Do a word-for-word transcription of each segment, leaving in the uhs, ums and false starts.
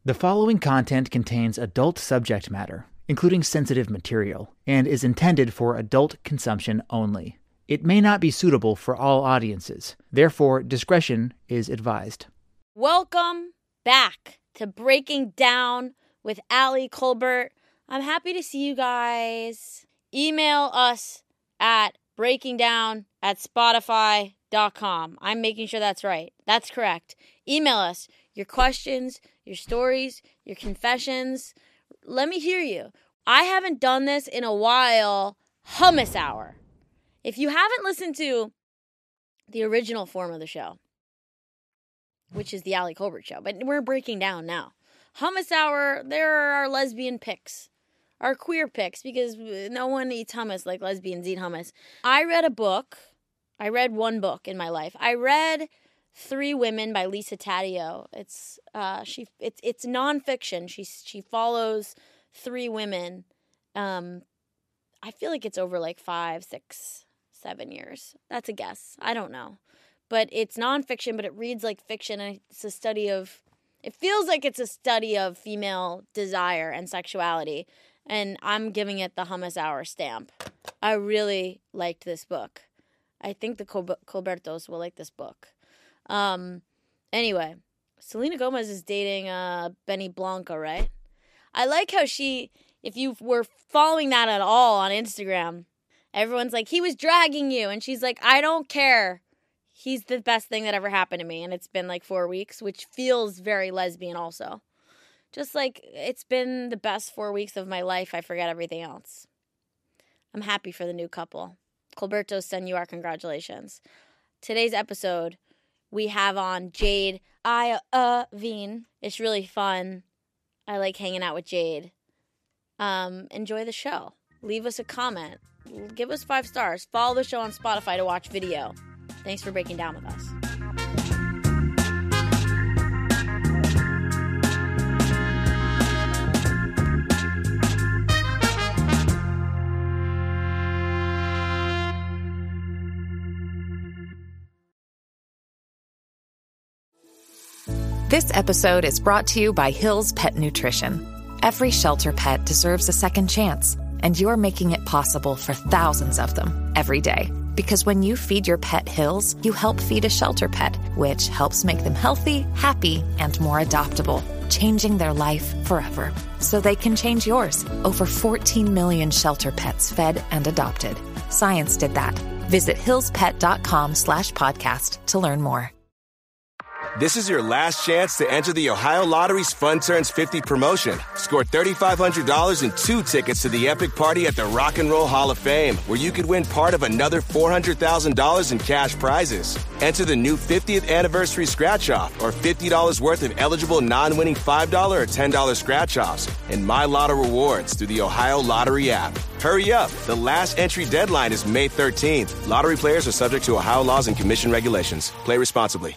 The following content contains adult subject matter, including sensitive material, and is intended for adult consumption only. It may not be suitable for all audiences. Therefore, discretion is advised. Welcome back to Breaking Down with Allie Colbert. I'm happy to see you guys. Email us at breakingdown at spotify dot com. I'm making sure that's right. That's correct. Email us your questions, your stories, your confessions. Let me hear you. I haven't done this in a while. Hummus Hour. If you haven't listened to the original form of the show, which is the Allie Colbert Show, but we're breaking down now. Hummus Hour, there are our lesbian picks, our queer picks, because no one eats hummus like lesbians eat hummus. I read a book. I read one book in my life. I read Three Women by Lisa Taddeo. It's uh, she. It's it's nonfiction. She she follows three women. Um, I feel like it's over like five, six, seven years. That's a guess. I don't know, but it's nonfiction. But it reads like fiction, and it's a study of. It feels like it's a study of female desire and sexuality, and I'm giving it the Hummus Hour stamp. I really liked this book. I think the Col- Colbertos will like this book. Um, anyway, Selena Gomez is dating uh, Benny Blanco, right? I like how she, if you were following that at all on Instagram, everyone's like, he was dragging you. And she's like, I don't care. He's the best thing that ever happened to me. And it's been like four weeks, which feels very lesbian also. Just like, it's been the best four weeks of my life. I forget everything else. I'm happy for the new couple. Colberto, send you our congratulations. Today's episode, we have on Jade Iovine. It's really fun. I like hanging out with Jade. Um, enjoy the show. Leave us a comment. Give us five stars. Follow the show on Spotify to watch video. Thanks for breaking down with us. This episode is brought to you by Hill's Pet Nutrition. Every shelter pet deserves a second chance, and you're making it possible for thousands of them every day. Because when you feed your pet Hill's, you help feed a shelter pet, which helps make them healthy, happy, and more adoptable, changing their life forever. So they can change yours. Over fourteen million shelter pets fed and adopted. Science did that. Visit hillspet.com slash podcast to learn more. This is your last chance to enter the Ohio Lottery's Fun Turns fifty promotion. Score three thousand five hundred dollars and two tickets to the epic party at the Rock and Roll Hall of Fame, where you could win part of another four hundred thousand dollars in cash prizes. Enter the new fiftieth anniversary scratch-off or fifty dollars worth of eligible non-winning five dollars or ten dollars scratch-offs and My Lotto rewards through the Ohio Lottery app. Hurry up. The last entry deadline is May thirteenth. Lottery players are subject to Ohio laws and commission regulations. Play responsibly.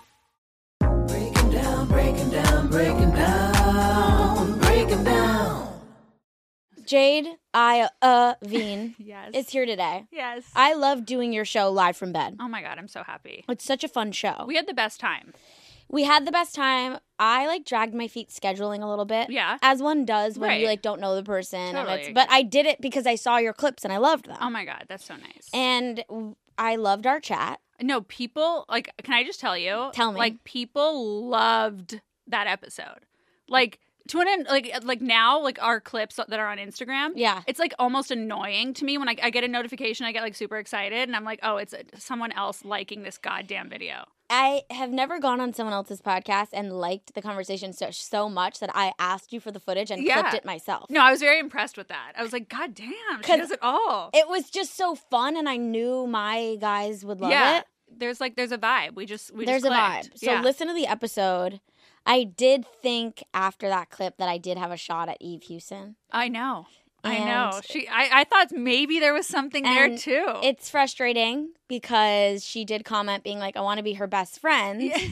Breaking down, breaking down, breaking down. Jade Iovine Yes. is here today. Yes. I love doing your show live from bed. Oh my God, I'm so happy. It's such a fun show. We had the best time. We had the best time. I like dragged my feet scheduling a little bit. Yeah. As one does when you Right. like don't know the person. And Totally. it's, but I did it because I saw your clips and I loved them. Oh my God, that's so nice. And I loved our chat. No, people, like, can I just tell you? Tell me. Like, people loved that episode. Like, to an end, like, like now, like, our clips that are on Instagram. Yeah. It's, like, almost annoying to me when I, I get a notification, I get, like, super excited, and I'm like, oh, it's someone else liking this goddamn video. I have never gone on someone else's podcast and liked the conversation so, so much that I asked you for the footage and Yeah. clipped it myself. No, I was very impressed with that. I was like, God damn, she 'Cause does it all. It was just so fun, and I knew my guys would love yeah. it. There's, like, there's a vibe. We just, we There's just a clicked. vibe. So yeah. listen to the episode. I did think after that clip that I did have a shot at Eve Houston. I know. I And- know. She. I, I thought maybe there was something there And too. It's frustrating because she did comment being like, I want to be her best friend. Yeah.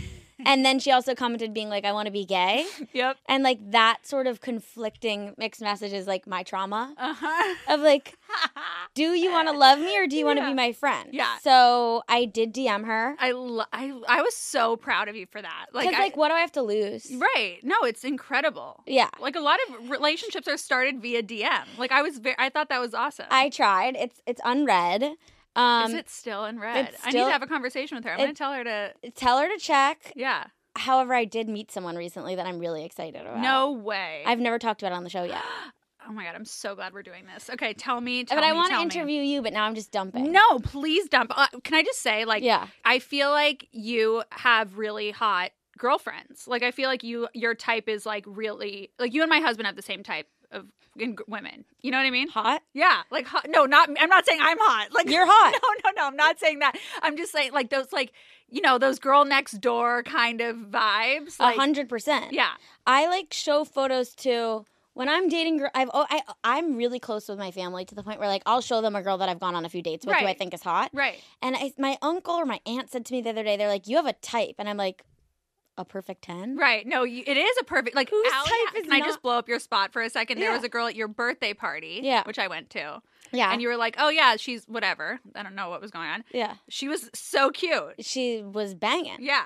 And then she also commented being like, I want to be gay. Yep. And like that sort of conflicting mixed message is like my trauma Uh-huh. of like, do you want to love me or do you want to Yeah. be my friend? Yeah. So I did D M her. I, lo- I I was so proud of you for that. Like, Because I, like, what do I have to lose? right. No, it's incredible. Yeah. Like a lot of relationships are started via D M. Like I was very, I thought that was awesome. I tried. It's it's unread. Um, Is it still in red? it's I need still- to have a conversation with her. I'm it- going to tell her to, Tell her to check. yeah. However, I did meet someone recently that I'm really excited about. No way. I've never talked about it on the show yet. Oh my God, I'm so glad we're doing this. Okay, tell me, tell but me, I want to tell me. interview you, but now I'm just dumping. No, please dump. Uh, can I just say, like, Yeah. I feel like you have really hot girlfriends. Like, I feel like you, your type is like really, like you and my husband have the same type of in g- women. You know what I mean? Hot? Yeah, like hot. No, not. I'm not saying I'm hot. Like You're hot. No, no, no. I'm not saying that. I'm just saying like those, like you know, those girl next door kind of vibes. A Like, hundred percent. yeah. I like show photos too. When I'm dating girl, I've oh, I I'm really close with my family to the point where like I'll show them a girl that I've gone on a few dates with who I Right. think is hot. Right. And I, my uncle or my aunt said to me the other day, they're like, "You have a type," and I'm like, "A perfect ten." Right. No, you, it is a perfect, like, Whose Allie, type is can I not- just blow up your spot for a second? There Yeah. was a girl at your birthday party, Yeah. which I went to. Yeah. And you were like, oh, yeah, she's whatever. I don't know what was going on. Yeah. She was so cute. She was banging. Yeah.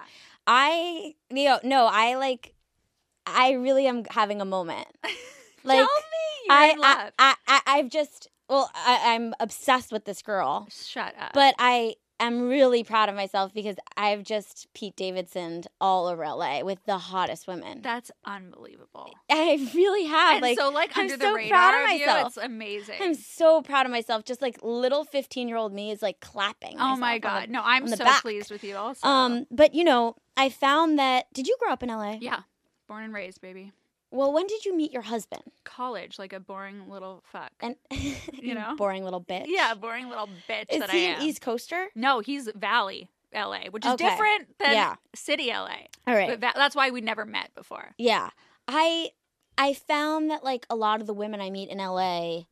I you know no, I like I really am having a moment. Like Tell me you're I, in love. I, I I I've just well I, I'm obsessed with this girl, Shut up. but I am really proud of myself because I've just Pete Davidson all over L A with the hottest women. That's unbelievable. I really have. And like so, like, I'm under the so radar proud of of you, myself. it's amazing. I'm so proud of myself. Just like little fifteen year old me is like clapping. oh, my myself on God. the- No, I'm on the so back. pleased with you also. Um, but you know, I found that. Did you grow up in L A? yeah. Born and raised, baby. Well, when did you meet your husband? College, like a boring little fuck. And You know? boring little bitch. Yeah, boring little bitch Is that he I an am. East Coaster? No, he's Valley, L A, which is Okay. different than Yeah. City, L A. All right. But va- that's why we never met before. Yeah. I I found that like a lot of the women I meet in L A,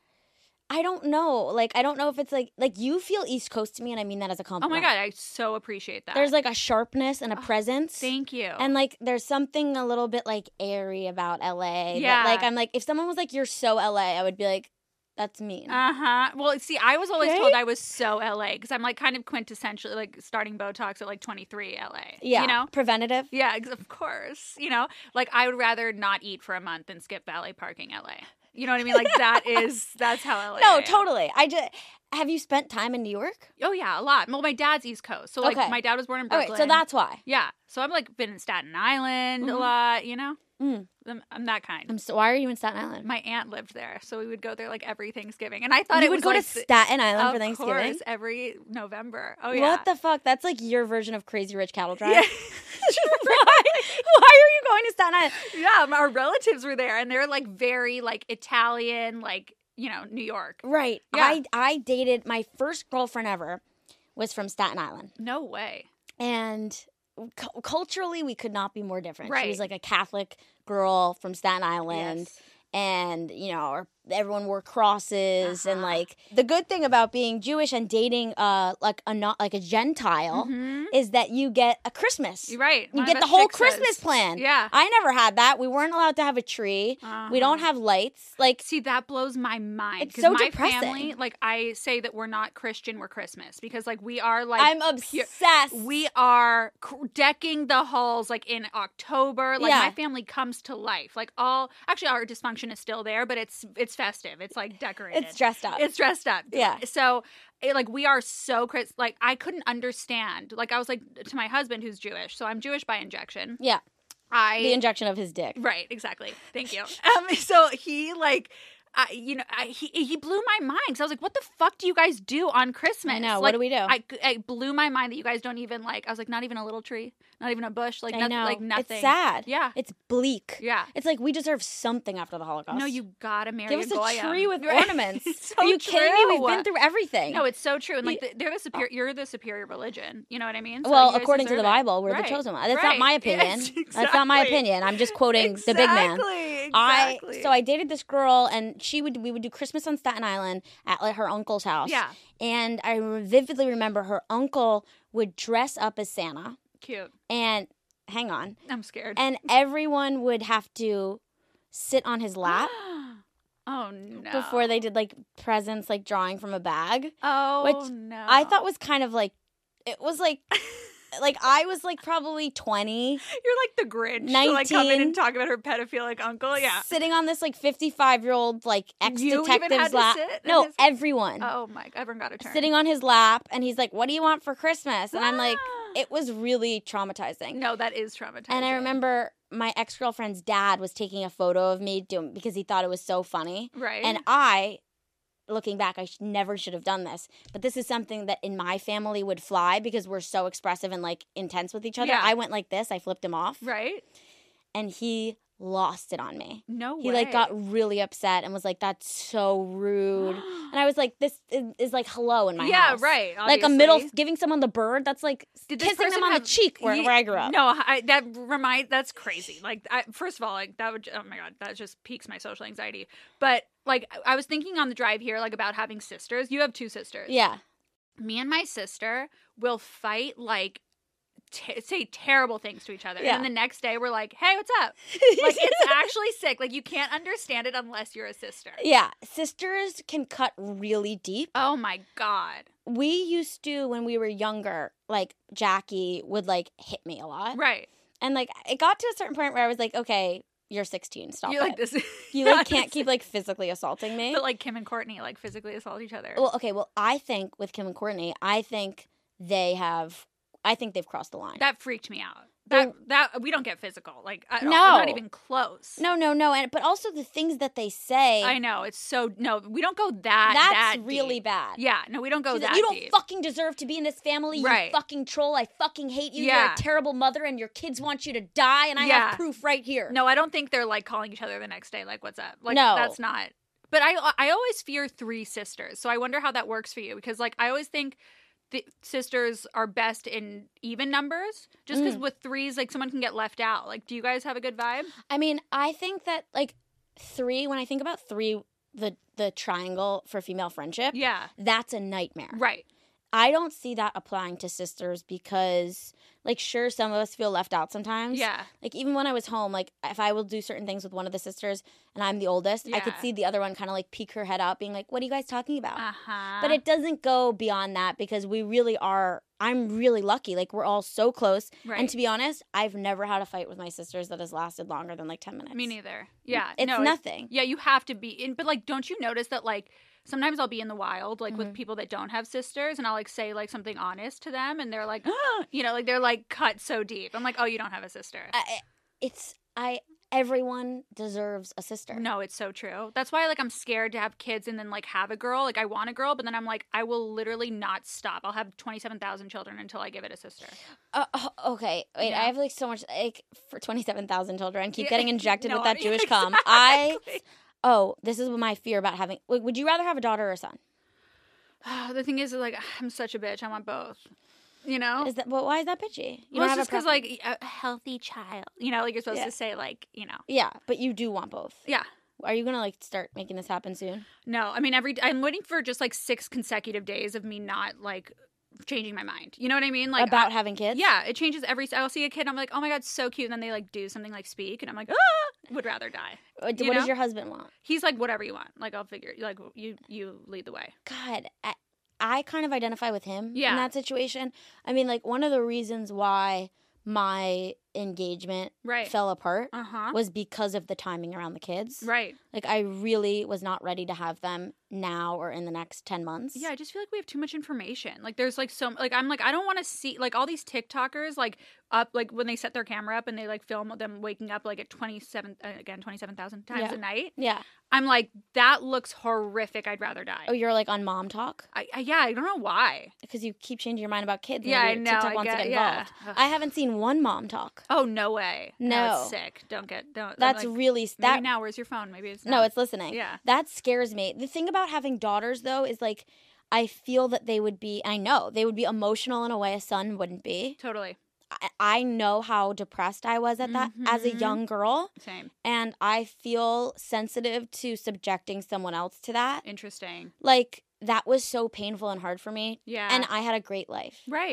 I don't know. Like I don't know if it's like like you feel East Coast to me, and I mean that as a Oh compliment. my God, I so appreciate that. There's like a sharpness and a presence. Thank you. And like there's something a little bit like airy about L A. Yeah. That, like I'm like if someone was like you're so L A, I would be like that's mean. Uh huh. Well, see, I was always Right? told I was so L A because I'm like kind of quintessentially like starting Botox at like twenty-three L A. yeah. You know? Preventative. Yeah, ex- of course. You know, like I would rather not eat for a month than skip valet parking L A. You know what I mean? Like that is, that's how L A No, I am. totally. I just have you spent time in New York? Oh, yeah, a lot. Well, my dad's East Coast. So like Okay. my dad was born in All Brooklyn. right, so that's why. Yeah. So I'm like been in Staten Island a Mhm. lot, you know? Mm. I'm, I'm that kind. I'm so, why are you in Staten Island? My aunt lived there, so we would go there like every Thanksgiving. And I thought you it would was go like to Staten Island for of Thanksgiving. course, every November. Oh yeah. What the fuck? That's like your version of Crazy Rich Cattle Drive. Yeah. why? Why are you going to Staten Island? Yeah, our relatives were there, and they're like very like Italian, like you know, New York. Right. Yeah. I I dated my first girlfriend ever was from Staten Island, No way. and cu- culturally we could not be more different. She Right. was like a Catholic girl from Staten Island. Yes. And you know, everyone wore crosses, and Uh-huh. like the good thing about being Jewish and dating uh like a not like a Gentile Mhm. is that you get a Christmas. You're right. You One get of the us whole shiksas. Christmas plan. Yeah. I never had that. We weren't allowed to have a tree. We don't Uh-huh. have lights. Like See, that blows my mind. It's 'cause so my depressing. family, like I say that we're not Christian, we're Christmas because like we are like I'm pure- obsessed. We are cr- decking the halls like in October. Like Yeah. my family comes to life. Like all actually our dysfunction is still there, but it's it's festive. It's like decorated. It's dressed up. It's dressed up. Yeah. So it, like we are so Chris. Like I couldn't understand. Like I was like to my husband who's Jewish. So I'm Jewish by injection. yeah, I the injection of his dick. Right, exactly. Thank you. Um, so he like, I, you know, I, he he blew my mind because I was like, "What the fuck do you guys do on Christmas?" I know. What Like, do we do? I, I blew my mind that you guys don't even like. I was like, not even a little tree, not even a bush, like I nothing, know. like nothing. It's sad. Yeah, It's bleak. yeah. It's like we deserve something after the Holocaust. No, you gotta marry give a us a goyim. tree with Right. ornaments. It's so Are you kidding me? We've true. been through everything. No, it's so true, and like You- the, they're the superior. You're the superior religion. You know what I mean? So well, you guys according to the deserve it. Bible, we're Right. the chosen one. That's Right. not my opinion. Yes, That's not my exactly. opinion. I'm just quoting the big man. Exactly, I exactly. so I dated this girl, and she would we would do Christmas on Staten Island at like her uncle's house. Yeah. And I vividly remember her uncle would dress up as Santa, Cute. and hang on. I'm scared. And everyone would have to sit on his lap Oh, no. before they did, like, presents, like, drawing from a bag. Oh, which no. I thought was kind of, like, it was, like, like, I was, like, probably twenty. You're like the Grinch. To, like, come in nineteen. and talk about her pedophilic uncle. Yeah. Sitting on this, like, fifty-five-year-old, like, You even ex-detective's had to lap. sit in No, his- everyone. Oh, my. Everyone got a turn. Sitting on his lap, and he's like, what do you want for Christmas? And I'm like, Ah. it was really traumatizing. No, that is traumatizing. And I remember my ex-girlfriend's dad was taking a photo of me doing, because he thought it was so funny. Right. And I, looking back, I sh- never should have done this. But this is something that in my family would fly because we're so expressive and, like, intense with each other. Yeah. I went like this. I flipped him off. Right? And he lost it on me. No He, way. like, got really upset and was like, that's so rude. And I was like, this is, is like hello in my Yeah, house. right, Like a middle, obviously. giving someone the bird, that's like Did this kissing them person on have- the cheek where, Ye- where I grew up. No, I, that remind that's crazy. Like, I, first of all, like that would. Oh my god, that just piques my social anxiety. But like, I was thinking on the drive here, like about having sisters. You have two sisters. Yeah. Me and my sister will fight like. T- say terrible things to each other, Yeah. and then the next day we're like, "Hey, what's up?" Like it's actually sick. Like you can't understand it unless you're a sister. Yeah. Sisters can cut really deep. Oh my god. We used to, when we were younger, like Jackie would like hit me a lot. Right. And like it got to a certain point where I was like, okay, you're sixteen. Stop You it. like this? You like can't keep like physically assaulting me. But like Kim and Courtney like physically assault each other. Well, okay. Well, I think with Kim and Courtney, I think they have, I think they've crossed the line. That freaked me out. They're- That that we don't get physical. Like I, No. not even close. no, no, no. And but also the things that they say, I know it's so no. We don't go that. that's that really deep. bad. Yeah, no, we don't go She's that like, you don't deep. fucking deserve to be in this family, you Right. fucking troll. I fucking hate you. You're Yeah. a terrible mother and your kids want you to die and I Yeah. have proof right here. No, I don't think they're like calling each other the next day. Like, what's up? Like, No. that's not. But I I always fear three sisters, so I wonder how that works for you because like I always think. The sisters are best in even numbers just because Mm. with threes like someone can get left out. Like do you guys have a good vibe? I mean, I think that like three, when I think about three, the the triangle for female friendship, Yeah. that's a nightmare. Right. I don't see that applying to sisters because, like, sure, some of us feel left out sometimes. Yeah. Like, even when I was home, like, if I will do certain things with one of the sisters and I'm the oldest, I could Yeah. see the other one kind of, like, peek her head out, being like, what are you guys talking about? Uh-huh. But it doesn't go beyond that because we really are, I'm really lucky. Like, we're all so close. Right. And to be honest, I've never had a fight with my sisters that has lasted longer than, like, ten minutes. Me neither. Yeah. It's no, nothing. Yeah, you have to be in, but like, don't you notice that like sometimes I'll be in the wild, like Mm-hmm. with people that don't have sisters, and I'll like say like something honest to them, and they're like, you know, like they're like cut so deep. I'm like, oh, you don't have a sister. I, it's, I, everyone deserves a sister. No, it's so true. That's why like I'm scared to have kids and then like have a girl. Like I want a girl, but then I'm like, I will literally not stop. I'll have twenty-seven thousand children until I give it a sister. Uh, uh, okay, wait. Yeah. I have like so much like for twenty-seven thousand children. Keep Yeah. getting injected No, with that I- Jewish cum. I Exactly. oh, this is my fear about having. Like, would you rather have a daughter or a son? The thing is, like, I'm such a bitch. I want both. You know? Is that? Well, why is that bitchy? You well, don't it's have just a because, preference. like, a healthy child. You know, like, you're supposed Yeah. to say, like, you know. Yeah, but you do want both. Yeah. Are you gonna like start making this happen soon? No, I mean, every I'm waiting for just, like, six consecutive days of me not, like, changing my mind. You know what I mean? Like About I- having kids? Yeah, it changes every. I'll see a kid, I'm like, oh my god, so cute, and then they like do something like speak, and I'm like, ah, would rather die. What You what does know? your husband want? He's like, whatever you want. Like I'll figure. Like you, you lead the way. God, I, I kind of identify with him Yeah. in that situation. I mean, like one of the reasons why my engagement Right. fell apart Uh huh. was because of the timing around the kids. Right. Like I really was not ready to have them now or in the next ten months. Yeah, I just feel like we have too much information. Like there's like so like I'm like I don't want to see like all these TikTokers like up like when they set their camera up and they like film them waking up like at twenty-seven uh, again twenty-seven thousand times Yeah. a night. Yeah. I'm like that looks horrific. I'd rather die. Oh, you're like on mom talk? I, I yeah, I don't know why. Because you keep changing your mind about kids. and Yeah, I maybe know, TikTok I wants to get- get yeah. involved. Ugh. I haven't seen one mom talk. Oh no way. No. it's sick. Don't get don't. I'm That's like, really maybe that. now. Where's your phone? Maybe it's No, not. it's listening. Yeah. That scares me. The thing about having daughters, though, is like I feel that they would be, I know, they would be emotional in a way a son wouldn't be. totally I, I know how depressed I was at that as a Mhm. young girl, same. and I feel sensitive to subjecting someone else to that. Interesting. Like, that was so painful and hard for me, Yeah. and I had a great life. Right.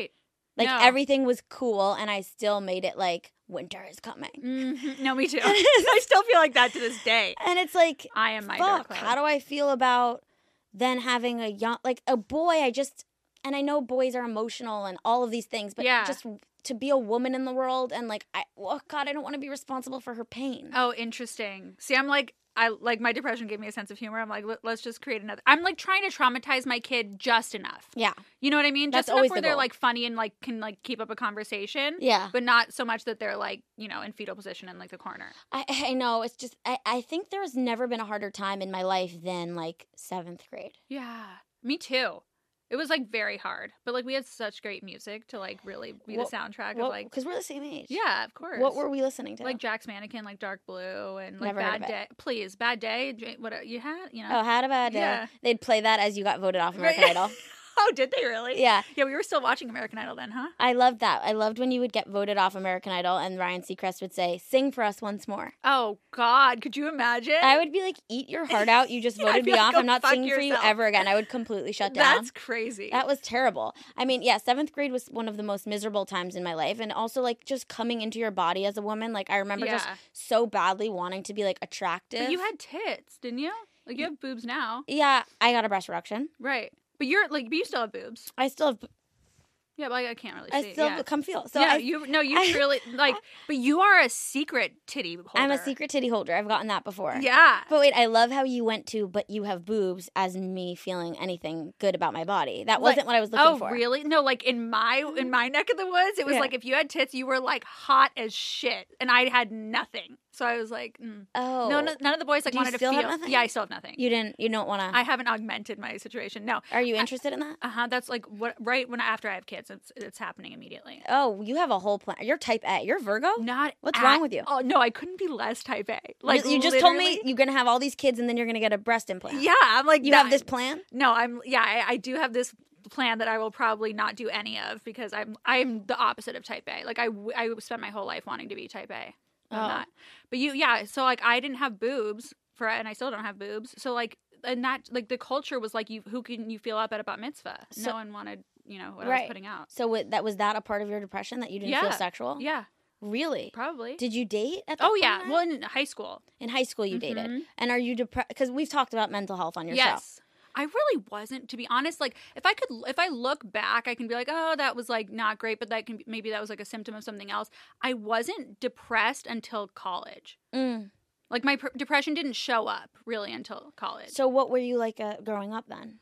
Like No. everything was cool, and I still made it like winter is coming. Mm-hmm. No, me too. I still feel like that to this day. And it's like, I am my dark fuck, cloud. how do I feel about then having a young, like a boy? I just, and I know boys are emotional and all of these things, but Yeah. just to be a woman in the world and like, I, oh God, I don't want to be responsible for her pain. Oh, interesting. See, I'm like, I like my depression gave me a sense of humor. I'm like, Let, let's just create another. I'm like trying to traumatize my kid just enough. Yeah. You know what I mean? That's Just enough always where the they're goal. like funny and like can like keep up a conversation. Yeah. But not so much that they're like, you know, in fetal position in like the corner. I, I know. It's just, I, I think there's never been a harder time in my life than like seventh grade. Yeah. Me too. It was like very hard. But like we had such great music to like really be What- the soundtrack What, of like because we're the same age. yeah, of course. What were we listening to? like Jack's Mannequin, like Dark Blue, and like Never heard Bad of it. Day. Please, Bad Day. J- What you had? You know. Oh, had a bad day. Yeah. They'd play that as you got voted off American Right. Idol. Oh, did they really? Yeah. Yeah, we were still watching American Idol then, huh? I loved that. I loved when you would get voted off American Idol and Ryan Seacrest would say, "Sing for us once more." Oh God, could you imagine? I would be like, "Eat your heart out. You just Yeah, voted I'd be me like, off. "Go I'm not fuck singing for you yourself." ever again." I would completely shut down. That's crazy. That was terrible. I mean, yeah, seventh grade was one of the most miserable times in my life. And also, like, just coming into your body as a woman. Like, I remember just Yeah. so badly wanting to be, like, attractive. But you had tits, didn't you? Like you have boobs now, Yeah, I got a breast reduction. right? But you're like, but you still have boobs. I still have, Yeah, but I, I can't really I see. still yeah. come feel. So yeah, I, you no, you I- truly like, but you are a secret titty holder. I'm a secret titty holder. I've gotten that before. Yeah. But wait, I love how you went to, but you have boobs as me feeling anything good about my body. That wasn't Like- what I was looking oh, for. really? No, like in my in my neck of the woods, it was Yeah. like if you had tits, you were like hot as shit, and I had nothing. So I was like, mm. Oh. no, no, none of the boys like Do you wanted still to have feel. nothing? Yeah, I still have nothing. You didn't, you don't want to. I haven't augmented my situation. No. Are you interested in that? Uh huh. That's like what right when after I have kids, it's it's happening immediately. Oh, you have a whole plan. You're type A. You're Virgo? Not What's at- wrong with you? Oh no, I couldn't be less type A. Like you, you just told me literally- you're going to have all these kids and then you're going to get a breast implant. Yeah, I'm like You that- have this plan? No, I'm yeah, I, I do have this plan that I will probably not do any of because I'm I'm the opposite of type A. Like I w- I spent my whole life wanting to be type A. I'm Oh. not. But you yeah, so like I didn't have boobs for and I still don't have boobs. So like and that like the culture was like you who can you feel up at a bat mitzvah? So- no one wanted, you know, what I Right. was putting out. So wa- that was that a part of your depression that you didn't feel Yeah. sexual? Yeah, Really? probably. Did you date at that oh point yeah, in well time? in high school. In high school you dated. Mhm. And are you depressed? Because we've talked about mental health on your show. Yes. I really wasn't, to be honest. Like, if I could, if I look back, I can be like, oh, that was like not great, but that can be, maybe that was like a symptom of something else. I wasn't depressed until college. Mm. Like, my pr- depression didn't show up really until college. So what were you like uh, growing up then?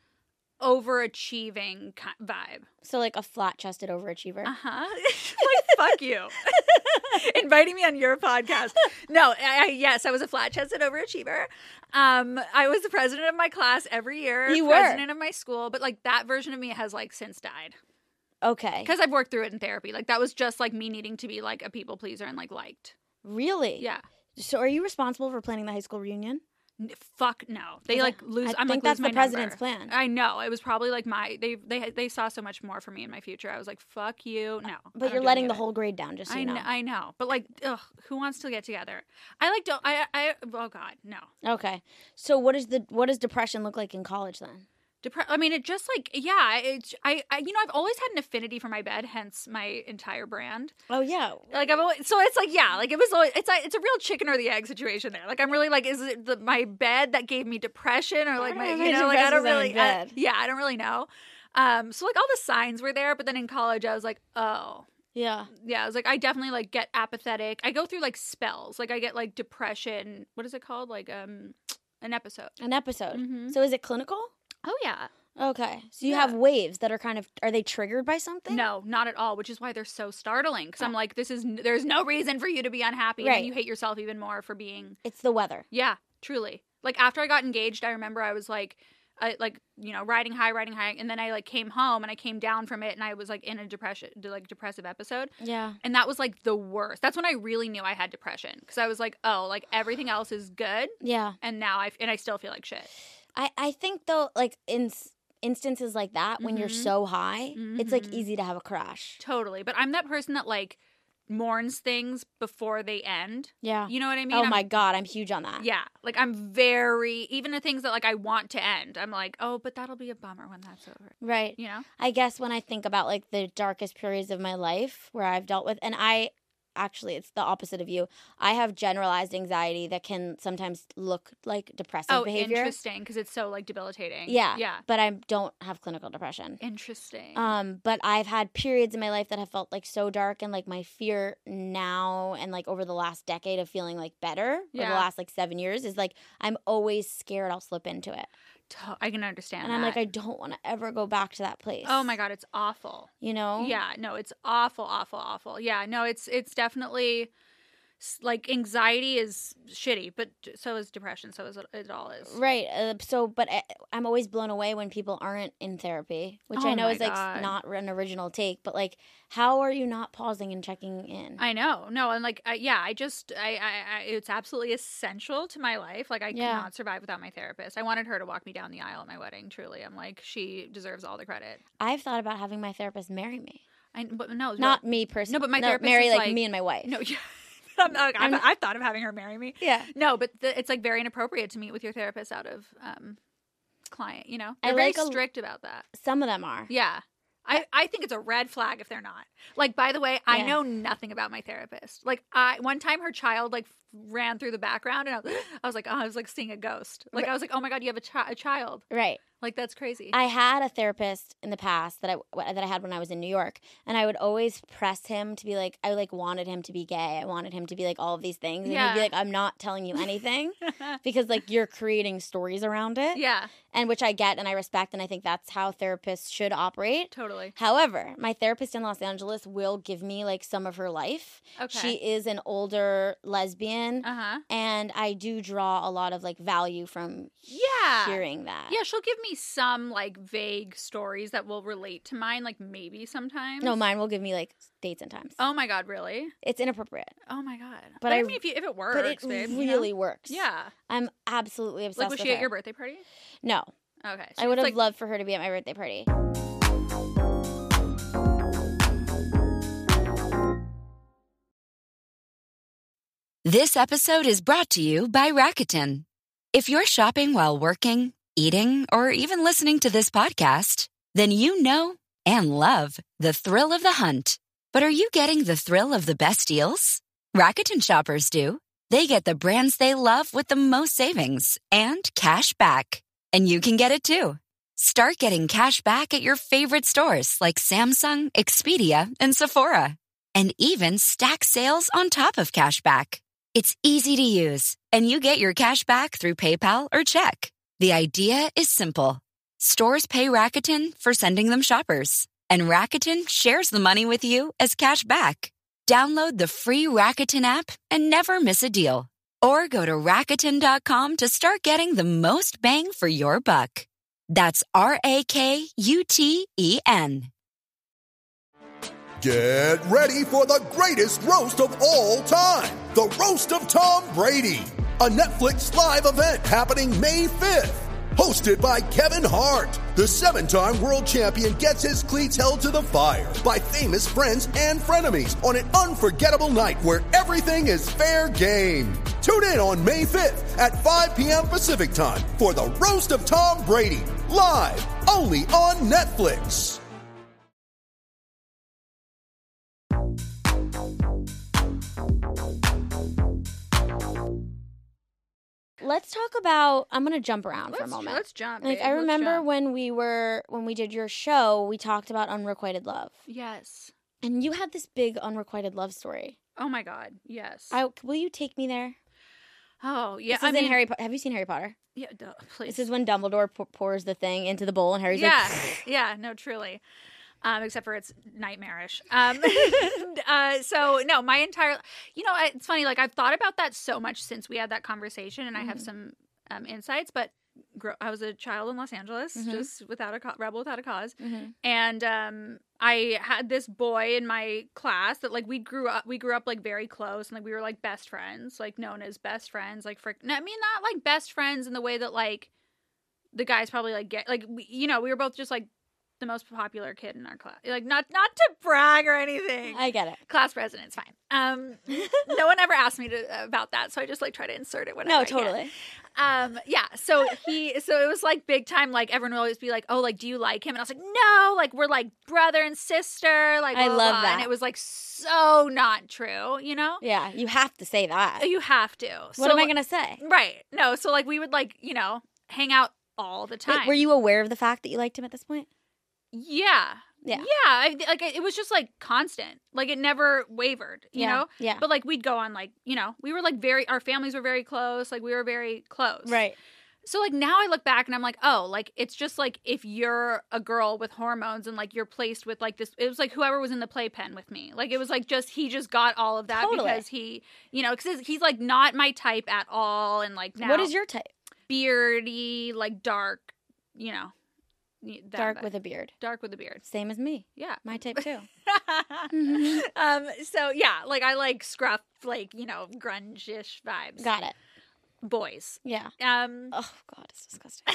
Overachieving ki- vibe. So like a flat-chested overachiever? Uh huh. Like, fuck you. Inviting me on your podcast. No, I, I, yes, I was a flat-chested overachiever. Um, I was the president of my class every year. You were. president of my school, but like that version of me has like since died Okay. because I've worked through it in therapy. Like that was just like me needing to be like a people pleaser and like liked. Really? Yeah. So are you responsible for planning the high school reunion? N- Fuck no. They Because like lose. I I'm think like, that's lose the my president's number. plan. I know. It was probably like my they they they saw so much more for me in my future. I was like, fuck you. No. I But don't you're do letting any the of it. whole grade down, just so I you know. know, I know, but like, ugh, who wants to get together? I like don't. I, I. Oh God, no. Okay. So what is the what does depression look like in college then? Depre- I mean, it just like, yeah. It's I, I. You know, I've always had an affinity for my bed, hence my entire brand. Oh yeah. Like I've always, so it's like, yeah, like it was always. It's like it's a real chicken or the egg situation there. Like I'm really like, is it the, my bed that gave me depression or like I my, don't you know, know, you're like I don't depressed 'cause I'm really. in I, bed. yeah, I don't really know. Um. So like all the signs were there, but then in college I was like, oh. Yeah. Yeah, I was like, I definitely like get apathetic. I go through like spells. Like I get like depression. What is it called? Like um, an episode. An episode. Mhm. So is it clinical? Oh yeah. Okay. So you Yeah. have waves that are kind of are they triggered by something? No, not at all. Which is why they're so startling. Because I'm like, this is there's no reason for you to be unhappy, and Right. then you hate yourself even more for being. It's the weather. Yeah, truly. Like after I got engaged, I remember I was like, I like you know riding high, riding high, and then I like came home and I came down from it, and I was like in a depression, like depressive episode. Yeah. And that was like the worst. That's when I really knew I had depression because I was like, oh, like everything else is good, Yeah. and now I and I still feel like shit. I I think though like in s- instances like that when you're Mhm. so high, it's like Mhm. easy to have a crash. Totally. But I'm that person that like mourns things before they end. Yeah. You know what I mean? Oh I'm- my God, I'm huge on that. Yeah. Like, I'm very, even the things that, like, I want to end, I'm like, oh, but that'll be a bummer when that's over. Right. You know? I guess when I think about like the darkest periods of my life where I've dealt with, and I actually, it's the opposite of you. I have generalized anxiety that can sometimes look like depressive Oh, behavior. interesting, because it's so, like, debilitating. Yeah. Yeah. But I don't have clinical depression. Interesting. Um, but I've had periods in my life that have felt like so dark, and like my fear now and like over the last decade of feeling like better, or Yeah. the last like seven years is like I'm always scared I'll slip into it. To- I can understand And that. I'm like, I don't want to ever go back to that place. oh my God, it's awful. You know? Yeah, no, it's awful, awful, awful. Yeah, no, it's it's definitely s- like anxiety is shitty, but d- so is depression. So is it, it all is. Right. Uh, so, but I, I'm always blown away when people aren't in therapy, which Oh I know my is like God. not an original take, but like, how are you not pausing and checking in? I know, no, and like, I, yeah, I just, I, I, I, it's absolutely essential to my life. Like, I Yeah. cannot survive without my therapist. I wanted her to walk me down the aisle at my wedding. Truly, I'm like, she deserves all the credit. I've thought about having my therapist marry me. I, but no, Not but- me personally. No, but my therapist marry is like, like- me and my wife. No, yeah. I'm, like, I've, I'm- I've thought of having her marry me. Yeah. No, but the, it's like very inappropriate to meet with your therapist out of um, client. You know, I they're very like a- strict about that. Some of them are. Yeah. I, I think it's a red flag if they're not. Like, by the way, I Yeah. know nothing about my therapist. Like, I one time her child like ran through the background, and I, I was like, oh, I was like seeing a ghost. Like, I was like, oh my God, you have a, chi- a child. Right. Like, that's crazy. I had a therapist in the past that I that I had when I was in New York, and I would always press him to be like, I like wanted him to be gay. I wanted him to be like all of these things, and Yeah. he'd be like, I'm not telling you anything because like you're creating stories around it, yeah, and which I get and I respect, and I think that's how therapists should operate. totally. However, my therapist in Los Angeles will give me like some of her life. Okay. She is an older lesbian, Uh huh. and I do draw a lot of like value from Yeah. hearing that. Yeah, she'll give me some like vague stories that will relate to mine, like maybe sometimes. No, mine will give me like dates and times. Oh my God, really? It's inappropriate, Oh my God. But But, I, I- mean, if, you, if it works, but it babe, you know? really works. Yeah. I'm absolutely obsessed Like, was with she her. at your birthday party? No, Okay. I would have like, loved for her to be at my birthday party. This episode is brought to you by Rakuten. If you're shopping while working, eating, or even listening to this podcast, then you know and love the thrill of the hunt. But are you getting the thrill of the best deals? Rakuten shoppers do. They get the brands they love with the most savings and cash back. And you can get it too. Start getting cash back at your favorite stores like Samsung, Expedia, and Sephora. And even stack sales on top of cash back. It's easy to use, and you get your cash back through PayPal or check. The idea is simple. Stores pay Rakuten for sending them shoppers, and Rakuten shares the money with you as cash back. Download the free Rakuten app and never miss a deal. Or go to Rakuten dot com to start getting the most bang for your buck. That's R A K U T E N. Get ready for the greatest roast of all time, the Roast of Tom Brady, a Netflix live event happening May fifth. Hosted by Kevin Hart, the seven-time world champion gets his cleats held to the fire by famous friends and frenemies on an unforgettable night where everything is fair game. Tune in on May fifth at five p.m. Pacific time for the Roast of Tom Brady, live only on Netflix. Let's talk about. I'm gonna jump around for a Let's, moment. let's jump. Like babe, I let's remember jump. when we were when we did your show, we talked about unrequited love, Yes. and you had this big unrequited love story. Oh my God. Yes. I will you take me there? oh yeah. This is I in mean, Harry. Po- Have you seen Harry Potter? Yeah. Duh, please. This is when Dumbledore p- pours the thing into the bowl, and Harry's yeah. like, yeah. No, truly. Um, except for it's nightmarish. Um, uh, so no, my entire, you know, it's funny. Like I've thought about that so much since we had that conversation, and I have some um, insights. But gr- I was a child in Los Angeles, just without a co- rebel without a cause, and um, I had this boy in my class that like we grew up. We grew up like very close, and like we were like best friends, like known as best friends. Like frick, I mean, not like best friends in the way that like the guys probably like get like we, you know we were both just like the most popular kid in our class. Like, not not to brag or anything. I get it. Class president's fine. Um, no one ever asked me to, about that, so I just like try to insert it whenever No, I can. totally. Um, yeah. So he, so it was like big time. Like everyone would always be like, "Oh, like, do you like him?" And I was like, "No, like we're like brother and sister." Like I blah, love blah. that. And it was like so not true, you know? Yeah, you have to say that. You have to. What so, am I gonna say? Right. No. So like we would like you know hang out all the time. Wait, were you aware of the fact that you liked him at this point? Yeah. Yeah. Yeah. I, like it was just like constant. Like it never wavered, you Yeah, know? yeah. But like we'd go on like, you know, we were like very, our families were very close. Like we were very close. Right. So like now I look back and I'm like, oh, like it's just like if you're a girl with hormones and like you're placed with like this, it was like whoever was in the playpen with me. Like it was like just, he just got all of that Totally. because he, you know, because he's like not my type at all. And like now. What is your type? Beardy, like dark, you know. That, Dark with a beard. Dark with a beard. Same as me. Yeah. My type too. um. So yeah, like I like scruff, like you know, grunge-ish vibes. Got it. Boys. Yeah. Um. Oh God, it's disgusting.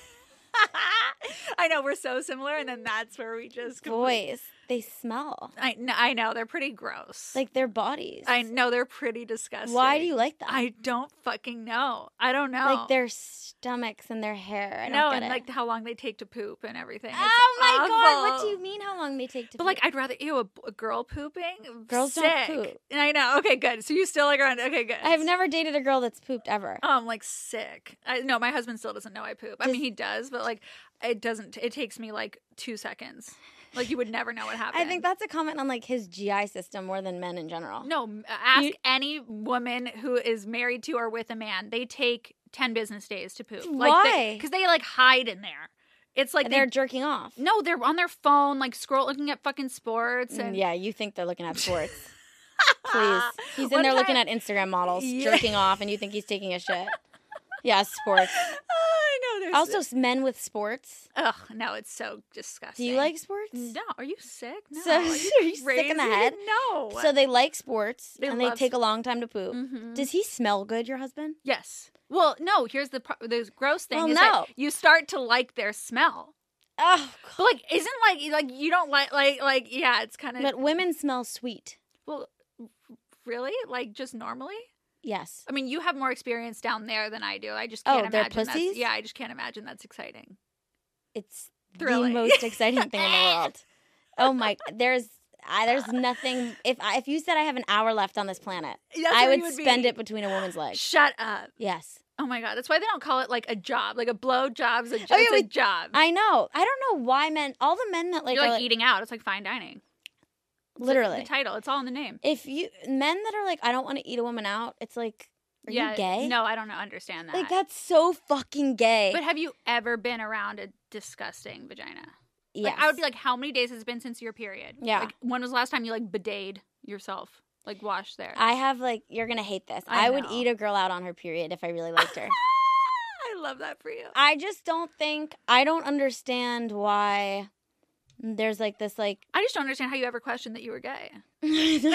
I know we're so similar, and then that's where we just Boys, they smell I know, I know they're pretty gross. like their bodies. I know they're pretty disgusting. Why do you like that? I don't fucking know. I don't know. Like their stomachs and their hair. I don't no, get and it. like how long they take to poop and everything. It's Oh my God! What awful. do you mean? How long they take to? But like, I'd rather ew a, a girl pooping. Girls don't Sick. poop. I know. Okay, good. So you still like around? Okay, good. I've never dated a girl that's pooped ever. Oh, I'm like sick. I no, my husband still doesn't know I poop. I Does- mean, he does, but like, it doesn't. It takes me like two seconds. Like you would never know what happened. I think that's a comment on like his G I system more than men in general. no. m- Ask You- any woman who is married to or with a man. They take ten business days to poop. Why? Because they, like hide in there. It's like they're they, jerking off. no, they're on their phone, like scroll, looking at fucking sports. Mm, And yeah, you think they're looking at sports. Please. He's in One there looking time- at Instagram models Yeah. jerking off and you think he's taking a shit. Yeah, sports. I know. There's Also, s- men with sports. ugh, no, it's so disgusting. Do you like sports? No, are you sick? No, So- are are you, you sick in the crazy? head? No. So they like sports They and they love take a long time to poop. Mhm. Does he smell good, your husband? Yes. Well, no. Here's the pro- the gross thing. Well, is no. that you start to like their smell. Oh, But like, isn't like like you don't like like like yeah, it's kind of but women smell sweet. well, really like just normally. Yes. I mean, you have more experience down there than I do. I just Oh, can't they're imagine. pussies? That's, yeah, I just can't imagine that's exciting. It's Thrilling. the most exciting thing in the world. Oh my! There's I, there's nothing. If I, if you said I have an hour left on this planet, That's I where would, you would spend be. it between a woman's legs. Shut up. Yes, Oh my god, that's why they don't call it like a job, like a blow job's a, jo- Oh, yeah, it's a we- job. I know. I don't know why men. All the men that like You're are like, like eating out. It's like fine dining. It's like literally. the title. It's all in the name. If you men that are like, I don't want to eat a woman out. It's like, are yeah, you gay? No, I don't know, understand that. Like that's so fucking gay. But have you ever been around a disgusting vagina? yes. Like, I would be like, how many days has it been since your period? Yeah. Like, when was the last time you like bidet'd yourself? Like washed there? I have like, you're gonna hate this. I I, would know. eat a girl out on her period if I really liked her. I love that for you. I just don't think I don't understand why there's like this like I just don't understand how you ever questioned that you were gay. Could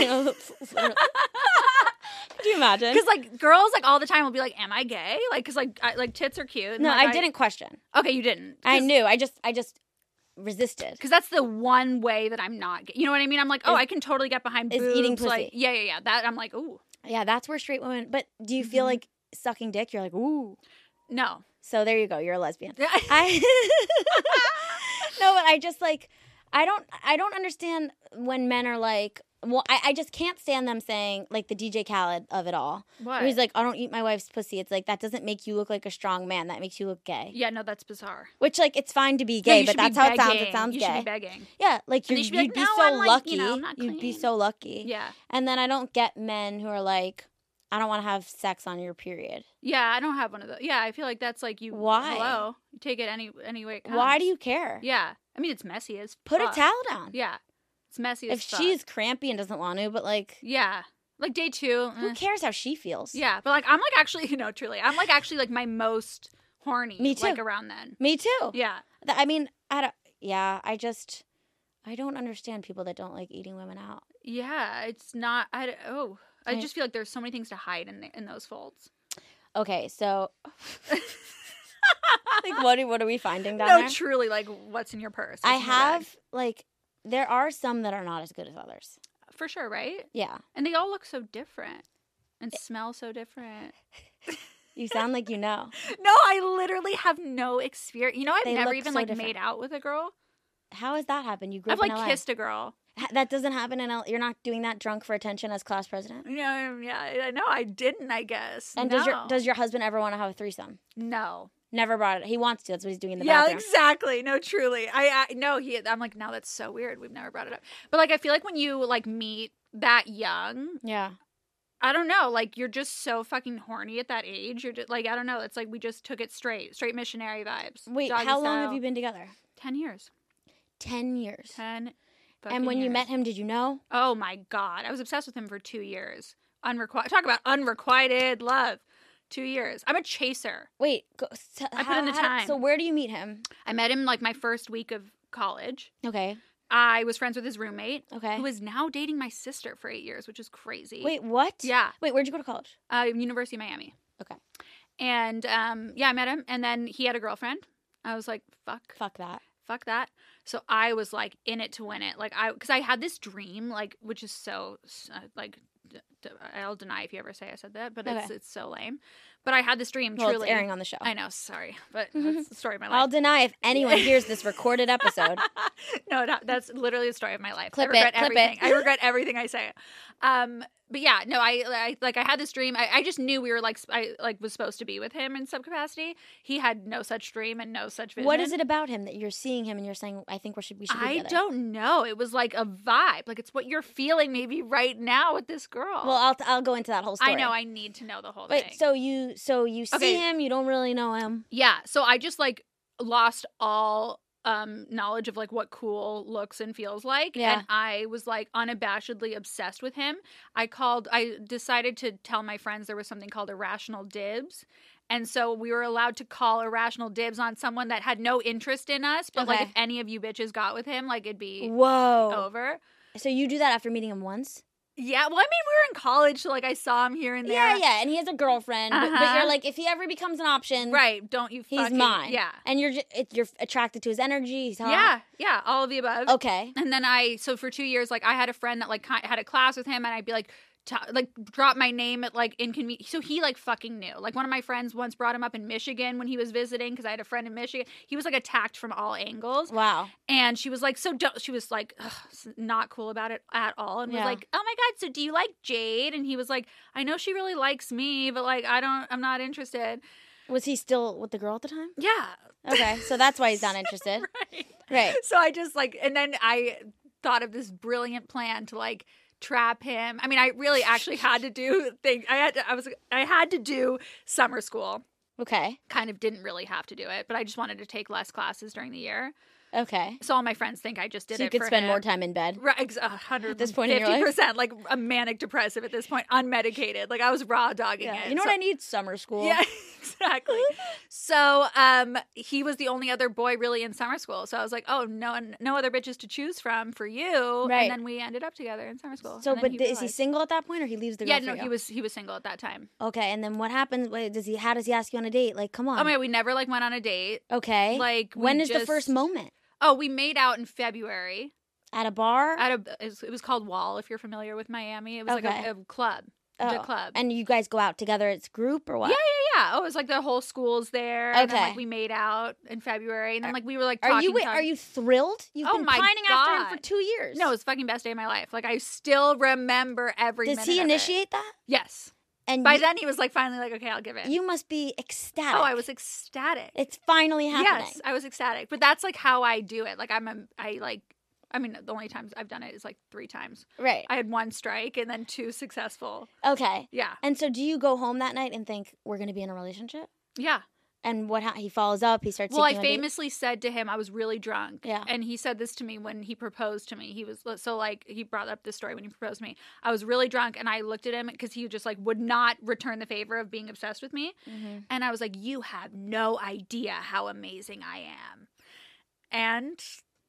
you imagine? Because like girls like all the time will be like, "Am I gay?" Like, because like I, like tits are cute. and, No, like, I didn't question. Okay, you didn't. I knew. I just I just resisted. Because that's the one way that I'm not gay. You know what I mean? I'm like, oh, Is- I can totally get behind is boobs. eating Like, pussy. yeah, yeah, yeah. That I'm like, ooh, Yeah, that's where straight women. But do you feel Mhm. like sucking dick? You're like, ooh. no. So there you go. You're a lesbian. I no, but I just like I don't I don't understand when men are like. Well, I, I just can't stand them saying like the D J Khaled of it all. What? Where he's like, I don't eat my wife's pussy. It's like that doesn't make you look like a strong man. That makes you look gay. Yeah, no, that's bizarre. Which like it's fine to be Yeah, gay, you but should be that's how it sounds. begging. It sounds you gay. should be begging. Yeah, like And you'd, you should be like, you'd be "No, so I'm, like, lucky. you know, I'm not You'd be clean." so lucky. Yeah. And then I don't get men who are like, I don't want to have sex on your period. Yeah, I don't have one of those. Yeah, I feel like that's like you. Why? Hello. You take it any any way it comes. Why do you care? Yeah. I mean, it's messy as Put fuck. a towel down. Yeah. It's messy as If fuck. she's crampy and doesn't want to, but like, Yeah. Like day two. who eh. cares how she feels? Yeah. But like, I'm like actually, you know, truly, I'm like actually like my most horny. Me too. Like around then. Me too. Yeah. Th- I mean, I don't, yeah, I just, I don't understand people that don't like eating women out. Yeah. It's not, I, d- oh, I I- just feel like there's so many things to hide in the, in those folds. Okay, so Like, what are, what are we finding down no, there? truly, like, what's in your purse? What's I in your bag? have, like, there are some that are not as good as others. For sure, right? Yeah. And they all look so different and smell so different. You sound like you know. No, I literally have no experience. You know, I've They never look even, so like, different. made out with a girl. How has that happened? You grew I've, up in like, L A. kissed a girl. Ha- That doesn't happen in L A. You're not doing that drunk for attention as class president? Yeah, yeah, no, I didn't, I guess. And no. does your does your husband ever want to have a threesome? No. Never brought it. He wants to. That's what he's doing in the Yeah, bathroom. exactly. No, truly. I, I no, he I'm like, no, that's so weird. We've never brought it up. But like I feel like when you like meet that young, Yeah. I don't know, like you're just so fucking horny at that age. You're just like, I don't know, it's like we just took it straight, straight missionary vibes. Wait, Doggy how long style. have you been together? ten years. Ten years. ten And when you years. met him, did you know? Oh my god, I was obsessed with him for two years. Unrequited. Talk about unrequited love. Two years. I'm a chaser. Wait, go, so I put in the how- time. So where do you meet him? I met him like my first week of college. Okay. I was friends with his roommate, Okay. who is now dating my sister for eight years, which is crazy. Wait, what? Yeah. Wait, where'd you go to college? Uh, University of Miami. Okay. And um, yeah, I met him, and then he had a girlfriend. I was like, fuck. Fuck that. Fuck that. So I was like in it to win it. Like I, because I had this dream, like, which is so, uh, like, d- d- I'll deny if you ever say I said that, but it's Okay. it's so lame. But I had this dream, Well, truly. it's airing on the show. I know, sorry, but that's the story of my life. I'll deny if anyone hears this recorded episode. No, no, that's literally the story of my life. Clip I regret it, clip everything. it. I regret everything I say. Um, but yeah, no, I, I like I had this dream. I, I just knew we were like sp- I like was supposed to be with him in some capacity. He had no such dream and no such vision. What is it about him that you're seeing him and you're saying, I think we should, we should be I together? don't know. It was like a vibe. Like it's what you're feeling maybe right now with this girl. Well, I'll, I'll go into that whole story. I know. I need to know the whole Wait, thing. so you so you see Okay. him, you don't really know him. Yeah. So I just like lost all um knowledge of like what cool looks and feels like. Yeah. And I was like unabashedly obsessed with him. I called I decided to tell my friends there was something called irrational dibs. And so we were allowed to call irrational dibs on someone that had no interest in us. But like Okay. if any of you bitches got with him, like it'd be Whoa. over. So you do that after meeting him once? Yeah. Well, I mean, we were in college, so like I saw him here and there. Yeah, yeah. And he has a girlfriend. But, but Uh-huh. you're like, if he ever becomes an option, Right. Don't you he's fucking mine. Yeah. And you're just, it, you're attracted to his energy. He's hot. Yeah. Yeah. All of the above. Okay. And then I, so for two years, like I had a friend that like ki- had a class with him, and I'd be like, t- like drop my name at like inconvenient. So he like fucking knew. Like one of my friends once brought him up in Michigan when he was visiting because I had a friend in Michigan. He was like attacked from all angles, Wow. and she was like, so don't. She was like, ugh, not cool about it at all, and Yeah. was like, oh my god, so do you like Jade? And he was like, I know she really likes me, but like I don't. I'm not interested. Was he still with the girl at the time? Yeah. Okay. So that's why he's not interested. Right. Right. So I just like, and then I thought of this brilliant plan to like trap him. I mean, I really actually had to do things. I had to, I was, I had to do summer school. Okay. Kind of didn't really have to do it, but I just wanted to take less classes during the year. Okay. So all my friends think I just did So you it could for spend him. more time in bed. Right, ex- a hundred At this point in your life? fifty percent, like a manic depressive at this point, unmedicated. Like I was raw dogging Yeah. it. You know So- what I need? Summer school. Yeah, exactly. So um, he was the only other boy really in summer school. So I was like, oh, no, no other bitches to choose from for you. Right. And then we ended up together in summer school. So, And then but is he realized- single at that point, or he leaves the girl Yeah, for no, you? he was he was single at that time. Okay, and then what happens? Wait, does he? How does he ask you on a date? Like, come on. Oh my God, we never like went on a date. Okay. Like, we when is the just- first moment? Oh, we made out in February At a bar? at a. It was, it was called Wall. If you're familiar with Miami, it was like Okay. a, a club, Oh. a club. And you guys go out together? It's group or what? Yeah, yeah, yeah. Oh, it was like the whole school's there. And then Okay. like we made out in February, and then like we were like Are talking. you wait, talking- are you thrilled? You've Oh been my pining after him God. for two years. No, it was the fucking best day of my life. Like I still remember every. Does minute he of it. initiate that? Yes. And By you, then he was like finally like, okay, I'll give it. you must be ecstatic. Oh, I was ecstatic. It's finally happening. Yes, I was ecstatic. But that's like how I do it. Like I'm a, I like. I mean, the only times I've done it is like three times. Right. I had one strike and then two successful. Okay. Yeah. And so, do you go home that night and think we're going to be in a relationship? Yeah. And what? Ha- he follows up. He starts. Well, I taking you on dates? famously said to him, I was really drunk. Yeah. And he said this to me when he proposed to me. He was, so like, he brought up this story when he proposed to me. I was really drunk and I looked at him because he just like would not return the favor of being obsessed with me. Mm-hmm. And I was like, you have no idea how amazing I am. And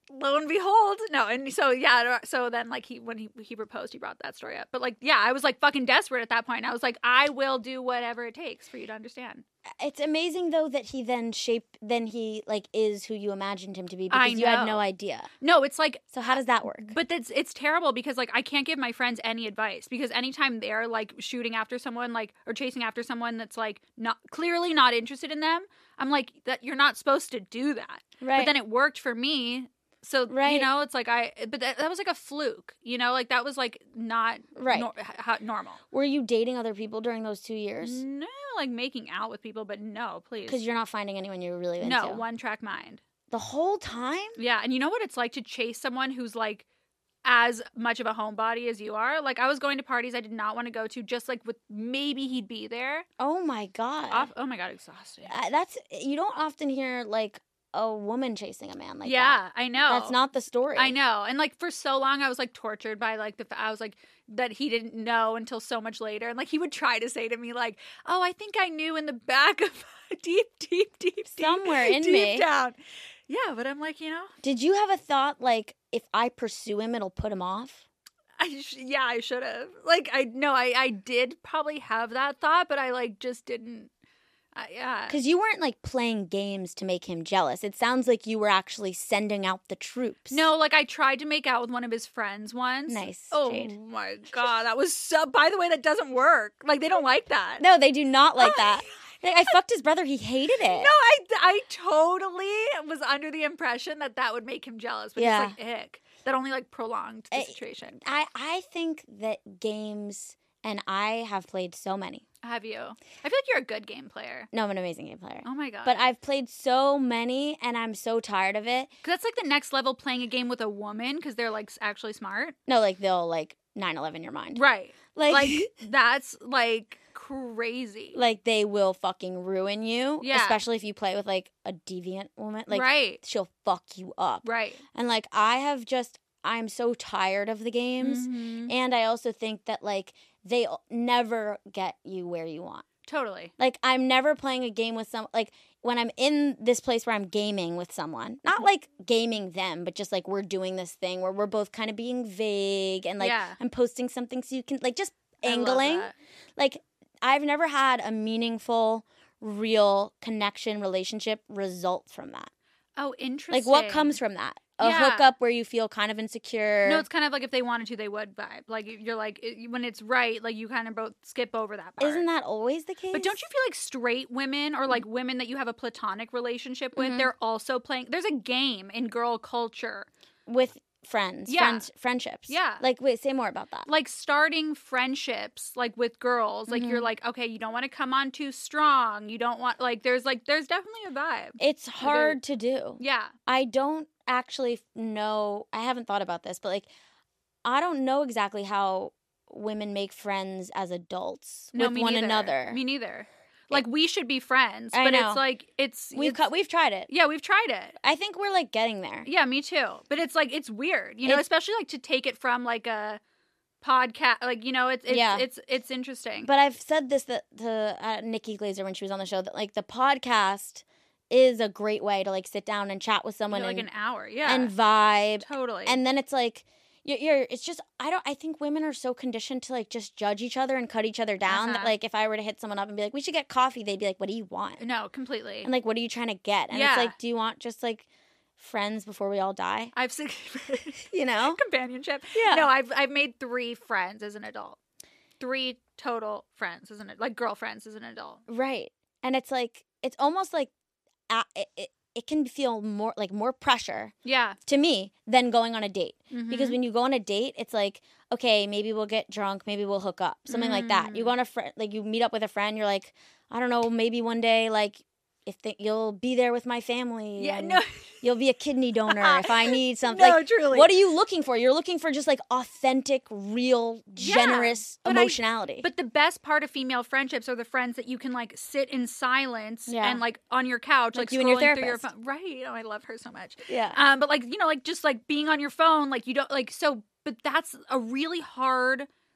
lo and behold, no. And so, yeah, so then, like, he when he, he proposed, he brought that story up. But, like, yeah, I was, like, fucking desperate at that point. I was like, I will do whatever it takes for you to understand. It's amazing, though, that he then shaped, then he, like, is who you imagined him to be because I you had know. no idea. No, it's like... So how does that work? But that's it's terrible because, like, I can't give my friends any advice because anytime they're, like, shooting after someone, like, or chasing after someone that's, like, not clearly not interested in them, I'm like, that you're not supposed to do that. Right. But then it worked for me. So, Right. you know, it's like I, but that, that was like a fluke, you know, like that was like not Right. nor, ha, normal. Were you dating other people during those two years? No, like making out with people, but no, please. Because you're not finding anyone you're really into. No, one track mind. The whole time? Yeah. And you know what it's like to chase someone who's like as much of a homebody as you are? Like I was going to parties I did not want to go to just like with maybe he'd be there. Oh my God. Off, oh my God, exhausting. Uh, that's, you don't often hear like a woman chasing a man like yeah, that. I know. That's not the story. I know. And like for so long I was like tortured by like the I was like that he didn't know until so much later. And like he would try to say to me like, "Oh, I think I knew in the back of deep deep deep Somewhere deep, in deep me. down." Yeah, but I'm like, you know, Did you have a thought like, if I pursue him, it'll put him off? I sh- yeah, I should have. Like I no, I I did probably have that thought, but I like just didn't. Uh, yeah. Because you weren't like playing games to make him jealous. It sounds like you were actually sending out the troops. No, like I tried to make out with one of his friends once. Nice, Oh Jade. my God, that was so. By the way, that doesn't work. Like they don't like that. No, they do not like Oh, that. Like, I fucked his brother. He hated it. No, I, I totally was under the impression that that would make him jealous, but Yeah. it's like ick. That only like prolonged the I- situation. I, I think that games, and I have played so many. Have you? I feel like you're a good game player. No, I'm an amazing game player. Oh my God. But I've played so many, and I'm so tired of it. Because that's like the next level playing a game with a woman because they're like actually smart. No, like they'll like nine eleven your mind. Right. Like, Like that's like crazy. like they will fucking ruin you. Yeah. Especially if you play with like a deviant woman. Like right. she'll fuck you up. Right. And like I have just, I'm so tired of the games. Mhm. And I also think that like they never get you where you want. Totally. Like I'm never playing a game with some, like when I'm in this place where I'm gaming with someone, not Mm-hmm. like gaming them, but just like we're doing this thing where we're both kind of being vague and like Yeah. I'm posting something so you can like just I love angling. that. Like I've never had a meaningful, real connection relationship result from that. Oh, interesting. Like what comes from that? A Yeah. hookup where you feel kind of insecure. No, it's kind of like if they wanted to, they would vibe. Like you're like it, when it's right, like you kind of both skip over that part. Isn't that always the case? But don't you feel like straight women or like women that you have a platonic relationship with, Mhm. they're also playing? There's a game in girl culture, with friends, Yeah. friends, friendships. Yeah. Like wait, say more about that. like starting friendships, like with girls. Like Mm-hmm. you're like, okay, you don't want to come on too strong. You don't want like there's like there's definitely a vibe. It's hard to do. Yeah. I don't actually know. I haven't thought about this, but like, I don't know exactly how women make friends as adults No, with me one neither. another. Me neither. Like we should be friends, I but know. it's like it's We've it's, cut. We've tried it. yeah, we've tried it. I think we're like getting there. Yeah, me too. But it's like it's weird, you know, It's- especially like to take it from like a podcast, like you know, it's it's Yeah. it's it's interesting. But I've said this that to uh, Nikki Glazer when she was on the show that like the podcast is a great way to like sit down and chat with someone Yeah, like and, an hour, yeah, and vibe. totally. And then it's like you're, you're it's just I don't I think women are so conditioned to like just judge each other and cut each other down that Uh-huh. like if I were to hit someone up and be like we should get coffee, they'd be like what do you want? no, completely. And like what are you trying to get? And Yeah. it's like do you want just like friends before we all die? I've seen You know? companionship. Yeah. No, I've I've made three friends as an adult. Three total friends as an like girlfriends as an adult. Right. And it's like it's almost like uh, it, it it can feel more like more pressure Yeah. to me than going on a date. Mhm. Because when you go on a date, it's like, okay, maybe we'll get drunk, maybe we'll hook up, something like that. You go on a friend, like you meet up with a friend, you're like, I don't know, maybe one day, like, if the, you'll be there with my family, Yeah, and no. you'll be a kidney donor if I need something. No, like, truly. What are you looking for? You're looking for just like authentic, real, Yeah, generous but I- emotionality. But the best part of female friendships are the friends that you can like sit in silence Yeah. and like on your couch, Like like, you and your scrolling through your therapist. phone. Right? Oh, I love her so much. Yeah. Um, but like you know, like just like being on your phone, like you don't like so. But that's a really hard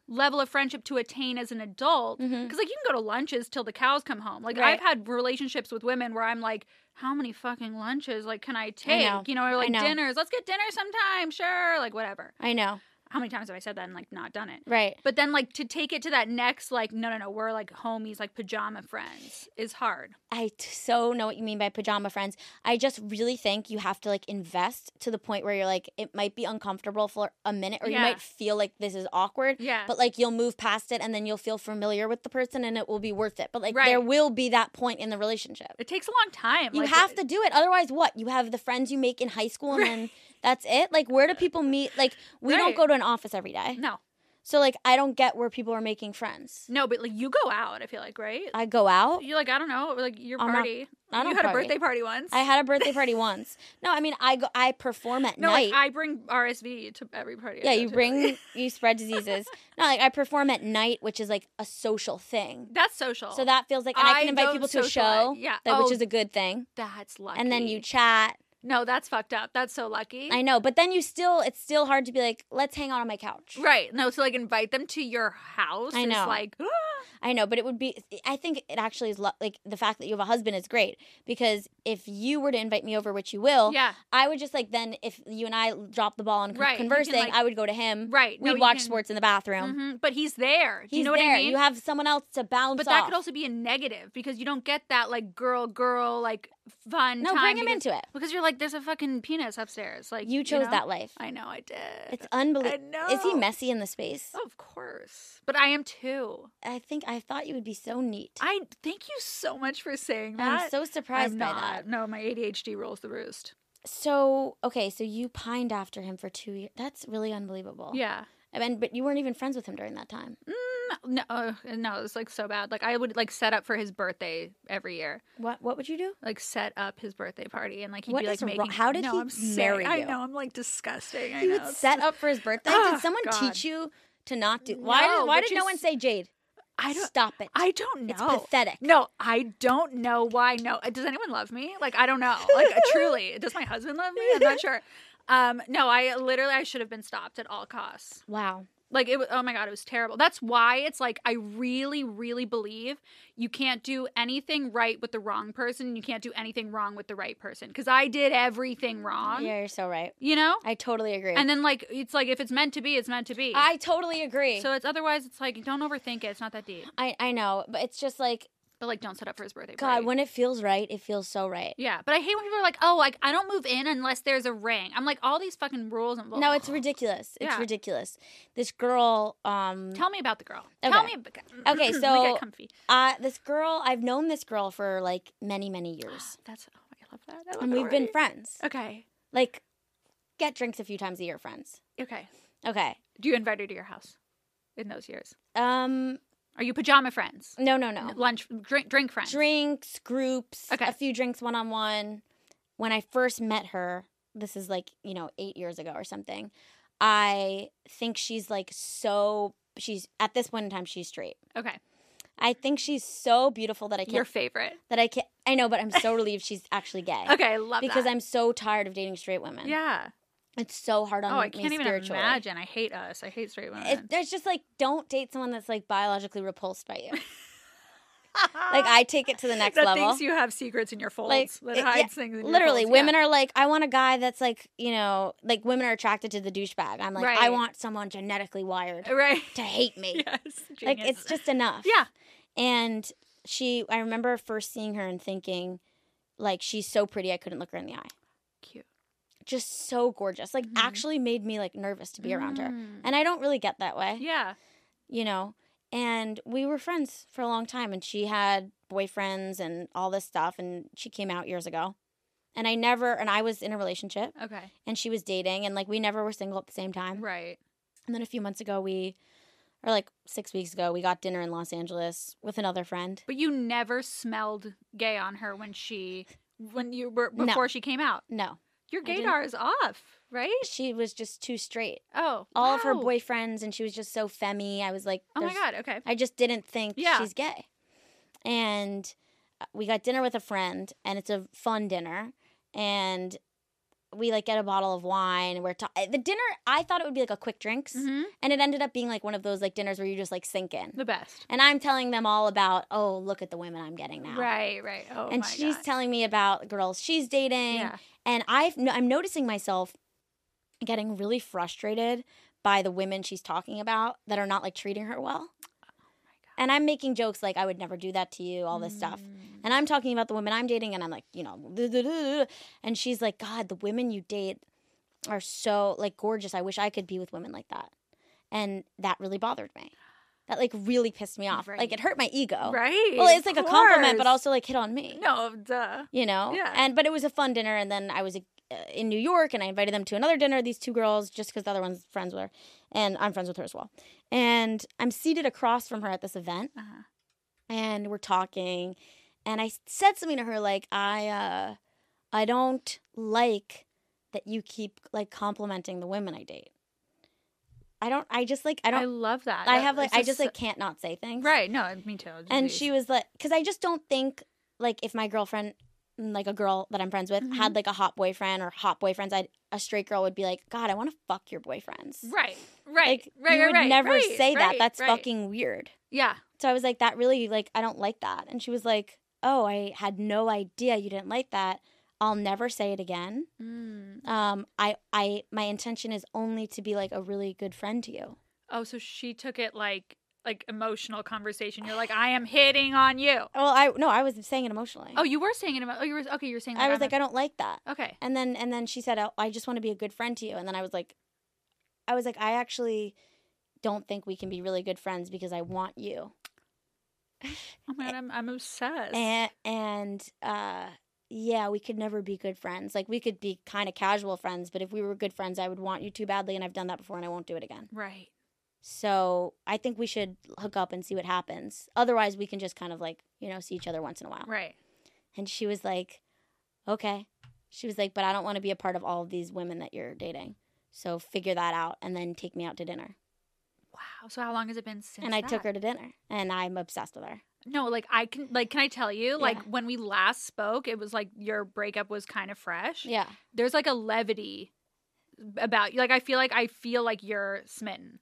level of friendship to attain as an adult. Because, Mhm. like, you can go to lunches till the cows come home. Like, Right. I've had relationships with women where I'm like, how many fucking lunches, like, can I take? know. You know, or, I like, know. dinners. Let's get dinner sometime. Sure. Like, whatever. I know. How many times have I said that and, like, not done it? Right. But then, like, to take it to that next, like, no, no, no, we're, like, homies, like, pajama friends is hard. I t- so know what you mean by pajama friends. I just really think you have to like invest to the point where you're like, it might be uncomfortable for a minute, or Yeah. you might feel like this is awkward. Yeah. But like you'll move past it, and then you'll feel familiar with the person, and it will be worth it. But like Right. there will be that point in the relationship. It takes a long time. You like, have to do it. Otherwise, what? You have the friends you make in high school, and then that's it? Like, where do people meet? Like, we don't Right. go to an office every day. No. So, like, I don't get where people are making friends. No, but, like, you go out, I feel like, right? I go out. You, like, I don't know, like, your I'm not- party. I don't you had party. a birthday party once. I had a birthday party once. No, I mean, I go. I perform at No, night. like, I bring R S V to every party. I yeah, go you to. bring, you spread diseases. No, like, I perform at night, which is, like, a social thing. That's social. So that feels like, and I, I can invite don't people to a socialize. show, Yeah. that, which Oh, is a good thing. That's lucky. And then you chat. No, that's fucked up. That's so lucky. I know, but then you still, it's still hard to be like, let's hang out on my couch. Right. No, to, like, invite them to your house I know. is, like, I know, but it would be, I think it actually is, lo- like, the fact that you have a husband is great, because if you were to invite me over, which you will, yeah. I would just, like, then if you and I dropped the ball on Right, you can, conversing, like- I would go to him. Right. No, We'd you watch can- sports in the bathroom. hmm But he's there. Do He's you know what there. I mean? You have someone else to bounce But that off. could also be a negative because you don't get that, like, girl, girl, like, fun No, time. bring him because, into it. Because you're like, there's a fucking penis upstairs. Like, You chose know? that life. I know, I did. It's unbelievable. I Is he know. messy in the space? Of course. But I am too. I think I thought you would be so neat. I thank you so much for saying that. I'm so surprised I'm by not. that. No, my A D H D rules the roost. So, okay, so you pined after him for two years. That's really unbelievable. Yeah. I mean, but you weren't even friends with him during that time. Mm, no, uh, no, it was like so bad. Like I would like set up for his birthday every year. What What would you do? Like set up his birthday party and like he'd What be like is wrong- making. how did no, he I'm saying- marry I you? know I'm like disgusting. I He know. would It's- set up for his birthday? Oh, Did someone God. teach you to not do? Why? No, did, why which did no is- one say, Jade? I don't Stop it. I don't know. It's pathetic. No, I don't know why. No, does anyone love me? Like I don't know. Like truly, does my husband love me? I'm not sure. Um, no, I literally I should have been stopped at all costs. Wow. Like it was, oh my God, it was terrible. That's why it's like, I really, really believe you can't do anything right with the wrong person. You can't do anything wrong with the right person. Because I did everything wrong, Yeah, you're so right. you know? I totally agree. And then like, it's like, if it's meant to be, it's meant to be. I totally agree. So it's otherwise, it's like, don't overthink it. It's not that deep. I, I know, but it's just like, But like, don't set up for his birthday God, party. when it feels right, it feels so right. Yeah, but I hate when people are like, oh, like, I don't move in unless there's a ring. I'm like, all these fucking rules and No, it's ridiculous. It's Yeah. ridiculous. This girl, um, Tell me about the girl. Okay. Tell me about Okay, Let me so- get comfy. uh, this girl, I've known this girl for like many, many years. That's, oh, I love that. I love And that we've been already. friends. Okay. Like, get drinks a few times a year, friends. Okay. Okay. Do you invite her to your house in those years? Um, Are you pajama friends? no, no, no. Lunch, drink, drink friends. Drinks, groups, Okay. a few drinks one on one. When I first met her, this is like, you know, eight years ago or something, I think she's like so, she's, at this point in time, she's straight. Okay. I think she's so beautiful that I can't, Your favorite. that I can't, I know, but I'm so relieved she's actually gay. Okay, I love Because that. I'm so tired of dating straight women. Yeah. It's so hard on Oh, me I can't even spiritually. imagine. I hate us. I hate straight women. It, it's just like, don't date someone that's like biologically repulsed by you. Like, I take it to the next that level. thinks you have secrets in your folds. Like, that it- hides yeah, things in your literally, folds. women Yeah. are like, I want a guy that's like, you know, like women are attracted to the douchebag. I'm like, I Right. want someone genetically wired Right. to hate me. Yes. Like, Genius. it's just enough. Yeah. And she, I remember first seeing her and thinking, like, she's so pretty, I couldn't look her in the eye. Cute. Just so gorgeous. Like, Mhm. actually made me like nervous to be around her. Mm. And I don't really get that way. Yeah. You know, and we were friends for a long time, and she had boyfriends and all this stuff, and she came out years ago, and I never, and I was in a relationship, Okay. and she was dating, and like we never were single at the same time. Right. And then a few months ago, we, or like six weeks ago, we got dinner in Los Angeles with another friend. But you never smelled gay on her when she, when you were, No. before she came out. No, Your I didn't- gaydar is off, right? she was just too straight. Oh. All of her wow. boyfriends, and she was just so femmy. I was like, Oh my there's- God. Okay. I just didn't think Yeah. she's gay. And uh, we got dinner with a friend, and it's a fun dinner. And we like get a bottle of wine and we're ta- the dinner. I thought it would be like a quick drinks, Mhm. and it ended up being like one of those like dinners where you just like sink in. The best. And I'm telling them all about, oh, look at the women I'm getting now. Right, right. Oh And my she's God. telling me about girls she's dating. Yeah. And I've no, I'm noticing myself getting really frustrated by the women she's talking about that are not like treating her well. And I'm making jokes like, I would never do that to you, all this stuff. And I'm talking about the women I'm dating, and I'm like, you know, and she's like, God, the women you date are so, like, gorgeous. I wish I could be with women like that. And that really bothered me. That, like, really pissed me off. Right. Like, it hurt my ego. Right. Well, it's like of a compliment, but course. also, like, hit on me. No, duh. You know? Yeah. And But it was a fun dinner, and then I was uh, in New York, and I invited them to another dinner, these two girls, just because the other one's friends with her. And I'm friends with her as well. And I'm seated across from her at this event. Uh-huh. And we're talking, and I said something to her like, I, uh, I don't like that you keep like complimenting the women I date. I don't. I just like. I don't. I love that. I That- have like. it's I just like can't not say things. Right. No, me too. And Jeez. she was like, because I just don't think like if my girlfriend, like a girl that I'm friends with, Mhm. had like a hot boyfriend or hot boyfriends, I'd a straight girl would be like, God, I want to fuck your boyfriends. Right. Right. Like right. you right, would right, never right, say that. right, That's right. fucking weird. Yeah. So I was like, that really, like, I don't like that. And she was like, oh, I had no idea you didn't like that. I'll never say it again. Mm. Um, I, I, my intention is only to be like a really good friend to you. Oh, so she took it like like emotional conversation. You're like, I am hitting on you. Well, I, no, I was saying it emotionally. Oh, you were saying it. Emo- oh, you were okay. You were saying. I was I'm like, a- I don't like that. okay. And then, and then she said, oh, I just want to be a good friend to you. And then I was like, I was like, I actually don't think we can be really good friends because I want you. Oh my God, I'm I'm obsessed. And, and, uh, yeah, we could never be good friends. Like, we could be kind of casual friends, but if we were good friends, I would want you too badly, and I've done that before, and I won't do it again. right. So I think we should hook up and see what happens. Otherwise, we can just kind of, like, you know, see each other once in a while. Right. And she was like, okay. She was like, but I don't want to be a part of all of these women that you're dating. So figure that out, and then take me out to dinner. Wow. So how long has it been since? And I that? took her to dinner, and I'm obsessed with her. No, like I can like can I tell you like Yeah. when we last spoke, it was like your breakup was kind of fresh. Yeah. There's like a levity about you. Like I feel like I feel like you're smitten.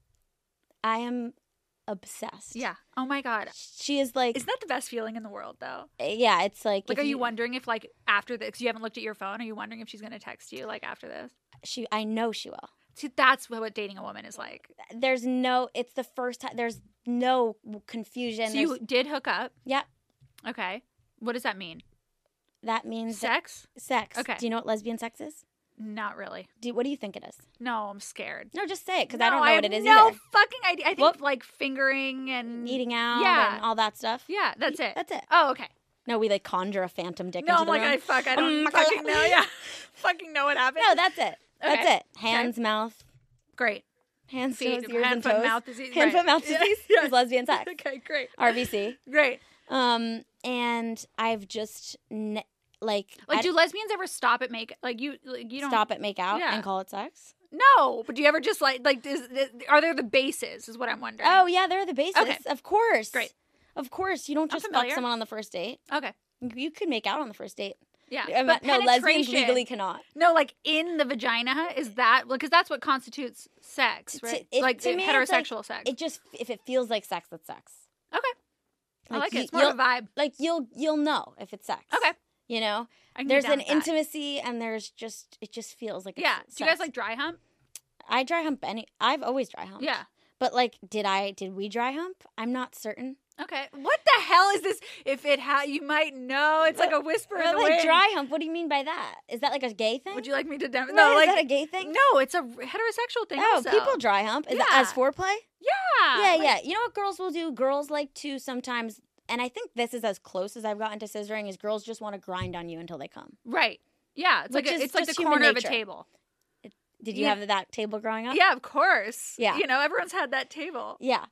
I am obsessed. Yeah. Oh my God. She is like, Isn't that the best feeling in the world though? yeah, it's like, Like, if are you wondering if like after this, because you haven't looked at your phone, are you wondering if she's gonna text you like after this? She, I know she will. See, that's what, what dating a woman is like. There's no, it's the first time, there's no confusion. So you There's- did hook up. Yep. Okay. What does that mean? That means that- Sex? sex. Okay. Do you know what lesbian sex is? Not really. Do what do you think it is? No, I'm scared. No, just say it because No, I don't know have what it is no either. fucking idea. I think Well- like fingering and Eating out Yeah. and all that stuff. Yeah, that's it. That's it. Oh, okay. No, we like conjure a phantom dick No, into I'm the like, room. I fuck. I don't Um, fucking know. Yeah, fucking know what happened. No, that's it. That's Okay. it. Hands, mouth, Great. hands, Feet, toes, ears, hand, and foot, toes. mouth disease. Hand, right. foot, mouth Yeah, disease yeah. is lesbian sex. Okay, great. R B C. Great. Um, and I've just ne- like Like, I do lesbians ever stop at make like you? Like, you don't stop at make out Yeah. and call it sex? No, but do you ever just like like is, is, are there the bases? Is what I'm wondering. Oh yeah, they're the basis. Okay. Of course. Great. Of course, you don't I'm just fuck familiar. someone on the first date. Okay. You could make out on the first date. Yeah. Um, But no, lesbians penetration- legally cannot. No, like in the vagina is that because that's what constitutes sex, To- right? it- like to the me, it's like- heterosexual sex. It just if it feels like sex, that's sex. Okay. I like it. you- It's more of a you'll- vibe. Like you'll you'll know if it's sex. Okay. You know, I can get there's down an with that. intimacy and there's just it just feels like it's Yeah. Do you guys sex. like dry hump? I dry hump any. I've always dry humped. Yeah. But like, did I? Did we dry hump? I'm not certain. Okay. What the hell is this? If it ha, you might know. It's like a whisper in But the like wind. dry hump. What do you mean by that? Is that like a gay thing? Would you like me to? Dem- No, no, is like that a gay thing? no, it's a heterosexual thing. Oh, also. people dry hump. Is that Yeah. as foreplay? Yeah. Yeah, like- yeah. You know what girls will do? Girls like to sometimes, and I think this is as close as I've gotten to scissoring. Is girls just want to grind on you until they come. Right. Yeah. It's Which like a, is it's like the just human corner of a nature. table. Did you Yeah. have that table growing up? Yeah, of course. Yeah. You know, everyone's had that table. Yeah.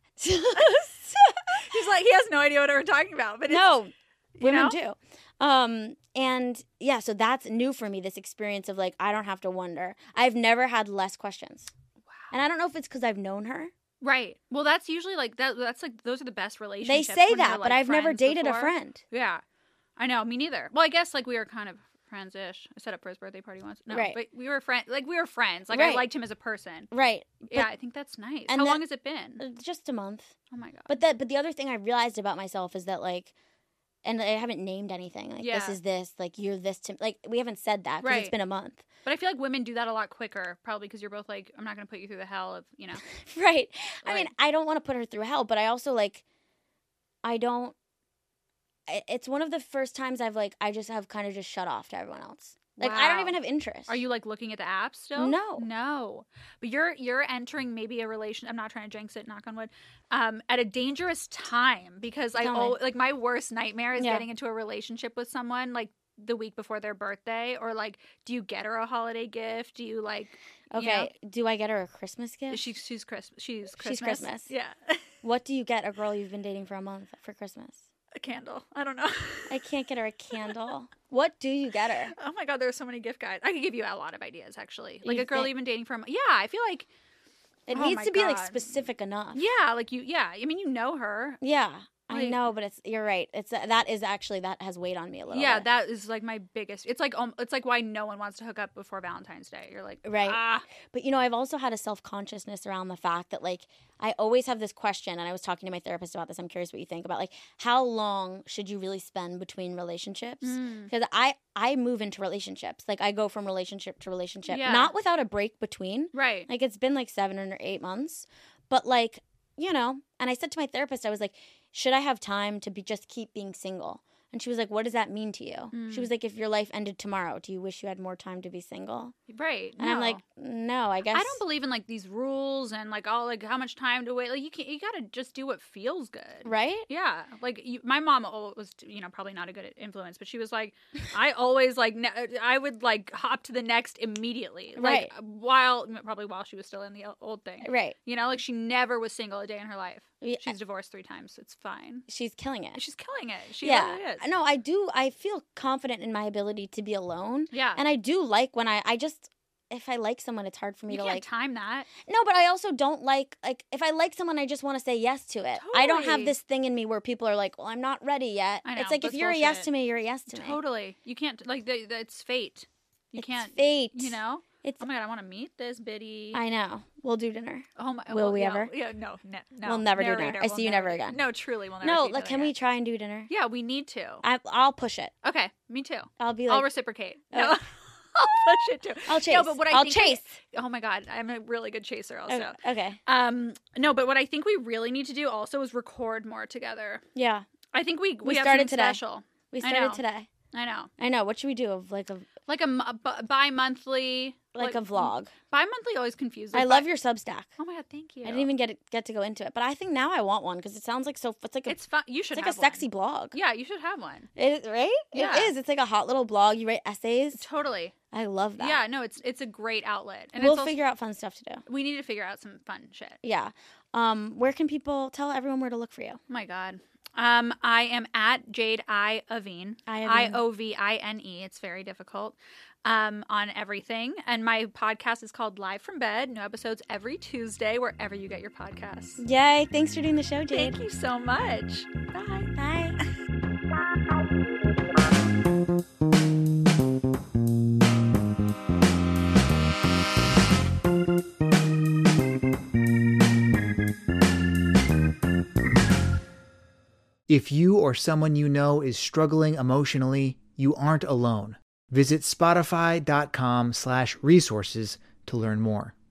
He's like, he has no idea what we're talking about, but it's, no, you women know? do. Um, and yeah, so that's new for me. This experience of like, I don't have to wonder. I've never had less questions. Wow. And I don't know if it's because I've known her. Right. Well, that's usually like that. That's like those are the best They relationships. say when that, you're, but like, I've never friends dated a before. friend. Yeah, I know. Me neither. Well, I guess like we were kind of friends-ish. I set up for his birthday party once. No, Right. but we were friends. Like we were friends. Like Right. I liked him as a person. Right. yeah, But- I think that's nice. and How that- long has it been? uh, just a month. Oh my god. But that, but the other thing I realized about myself is that like, and I haven't named anything. Like Yeah. this is this. Like you're this to. Like we haven't said that because it's Right. been a month. But I feel like women do that a lot quicker, probably because you're both like, I'm not going to put you through the hell of, you know. Right. I mean, Like- I don't want to put her through hell, but I also like, I don't. I- It's one of the first times I've like, I just have kind of just shut off to everyone else. Like I don't Wow. even have interest. Are you like looking at the app still? No. No. But you're you're entering maybe a relation. I'm not trying to jinx it, knock on wood. Um, at a dangerous time because I Tell me. oh like my worst nightmare is Yeah. getting into a relationship with someone like the week before their birthday, or like, do you get her a holiday gift? Do you like you Okay. Do I get her a Christmas know, gift? she's she's Christmas. She's She's Christmas. Christmas. Yeah. What do you get a girl you've been dating for a month for Christmas? A candle. I don't know. I can't get her a candle. What do you get her? Oh my god, there's so many gift guides. I could give you a lot of ideas actually. Like You a girl think- you've been dating for a month. Yeah, I feel like It Oh needs my to be like God. specific enough. yeah, like you yeah. I mean, you know her. Yeah. I Like- know, but it's you're right. It's that is actually that has weighed on me a little Yeah, bit. that is like my biggest. It's like um, it's like why no one wants to hook up before Valentine's Day. You're like, Right. ah, But you know, I've also had a self-consciousness around the fact that like I always have this question, and I was talking to my therapist about this. I'm curious what you think about like how long should you really spend between relationships? Mm. Because I I move into relationships. Like I go from relationship to relationship, Yeah. not without a break between. right. Like it's been like seven or eight months, but like you know. And I said to my therapist, I was like, should I have time to be just keep being single? And she was like, what does that mean to you? Mm. She was like, if your life ended tomorrow, do you wish you had more time to be single? Right. And I'm no. like, no, I guess I don't believe in like these rules and like all like how much time to wait. Like you can you gotta just do what feels good. right? Yeah, like you, my mom al- was, you know, probably not a good influence, but she was like, I always like, ne- I would like hop to the next immediately, like Right. while probably while she was still in the o- old thing, Right. You know, like she never was single a day in her life. Yeah. She's divorced three times. It's fine. She's killing it. She's killing it. She yeah. really is. No, I do. I feel confident in my ability to be alone. Yeah. And I do like when I, I just, if I like someone, it's hard for me You to can't like. time that. No, but I also don't like, like, if I like someone, I just want to say yes to it. I don't have Totally. this thing in me where people are like, well, I'm not ready yet. I know, it's like, if that's you're a yes bullshit. to me, you're a yes to me. Totally. You can't, like, the, the, it's fate. You It's can't, fate. you know? It's, Oh my God, I want to meet this biddy. I know. We'll do dinner. Oh my! Will well, we yeah, ever? Yeah, no, ne- no. We'll never do Narrator, dinner. I we'll see you never again. No, truly, we'll never. No, see each like, other can we again. try and do dinner? Yeah, we need to. I, I'll push it. Okay, me too. I'll be I'll like, reciprocate. Oh. No, I'll push it too. I'll chase. No, but what I I'll think chase. oh my God, I'm a really good chaser. Also, Okay. okay. um, no, but what I think we really need to do also is record more together. Yeah. I think we we, We have started something today. special. We I started know. today. I know, I know. What should we do? Of like a like a, m- a b- bi-monthly, like, a vlog. Bi-monthly always confused. I like, love bi- your Substack. Oh my God, thank you. I didn't even get it, get to go into it, but I think now I want one because it sounds like so. It's like a, It's fun. You should it's like have a sexy one. blog. Yeah, you should have one. It, right? Yeah. It is. It's like a hot little blog. You write essays. Totally. I love that. Yeah, no, it's it's a great outlet. And we'll it's also, figure out fun stuff to do. we need to figure out some fun shit. Yeah. Um. Where can people tell everyone where to look for you? Oh my God. Um, I am at Jade I Ovine. I I Ovine. O V I N E. It's very difficult. Um, on everything. And my podcast is called Live from Bed. New episodes every Tuesday, wherever you get your podcasts. Yay! Thanks for doing the show, Jade. Thank you so much. Bye. Bye. If you or someone you know is struggling emotionally, you aren't alone. Visit spotify.com slash resources to learn more.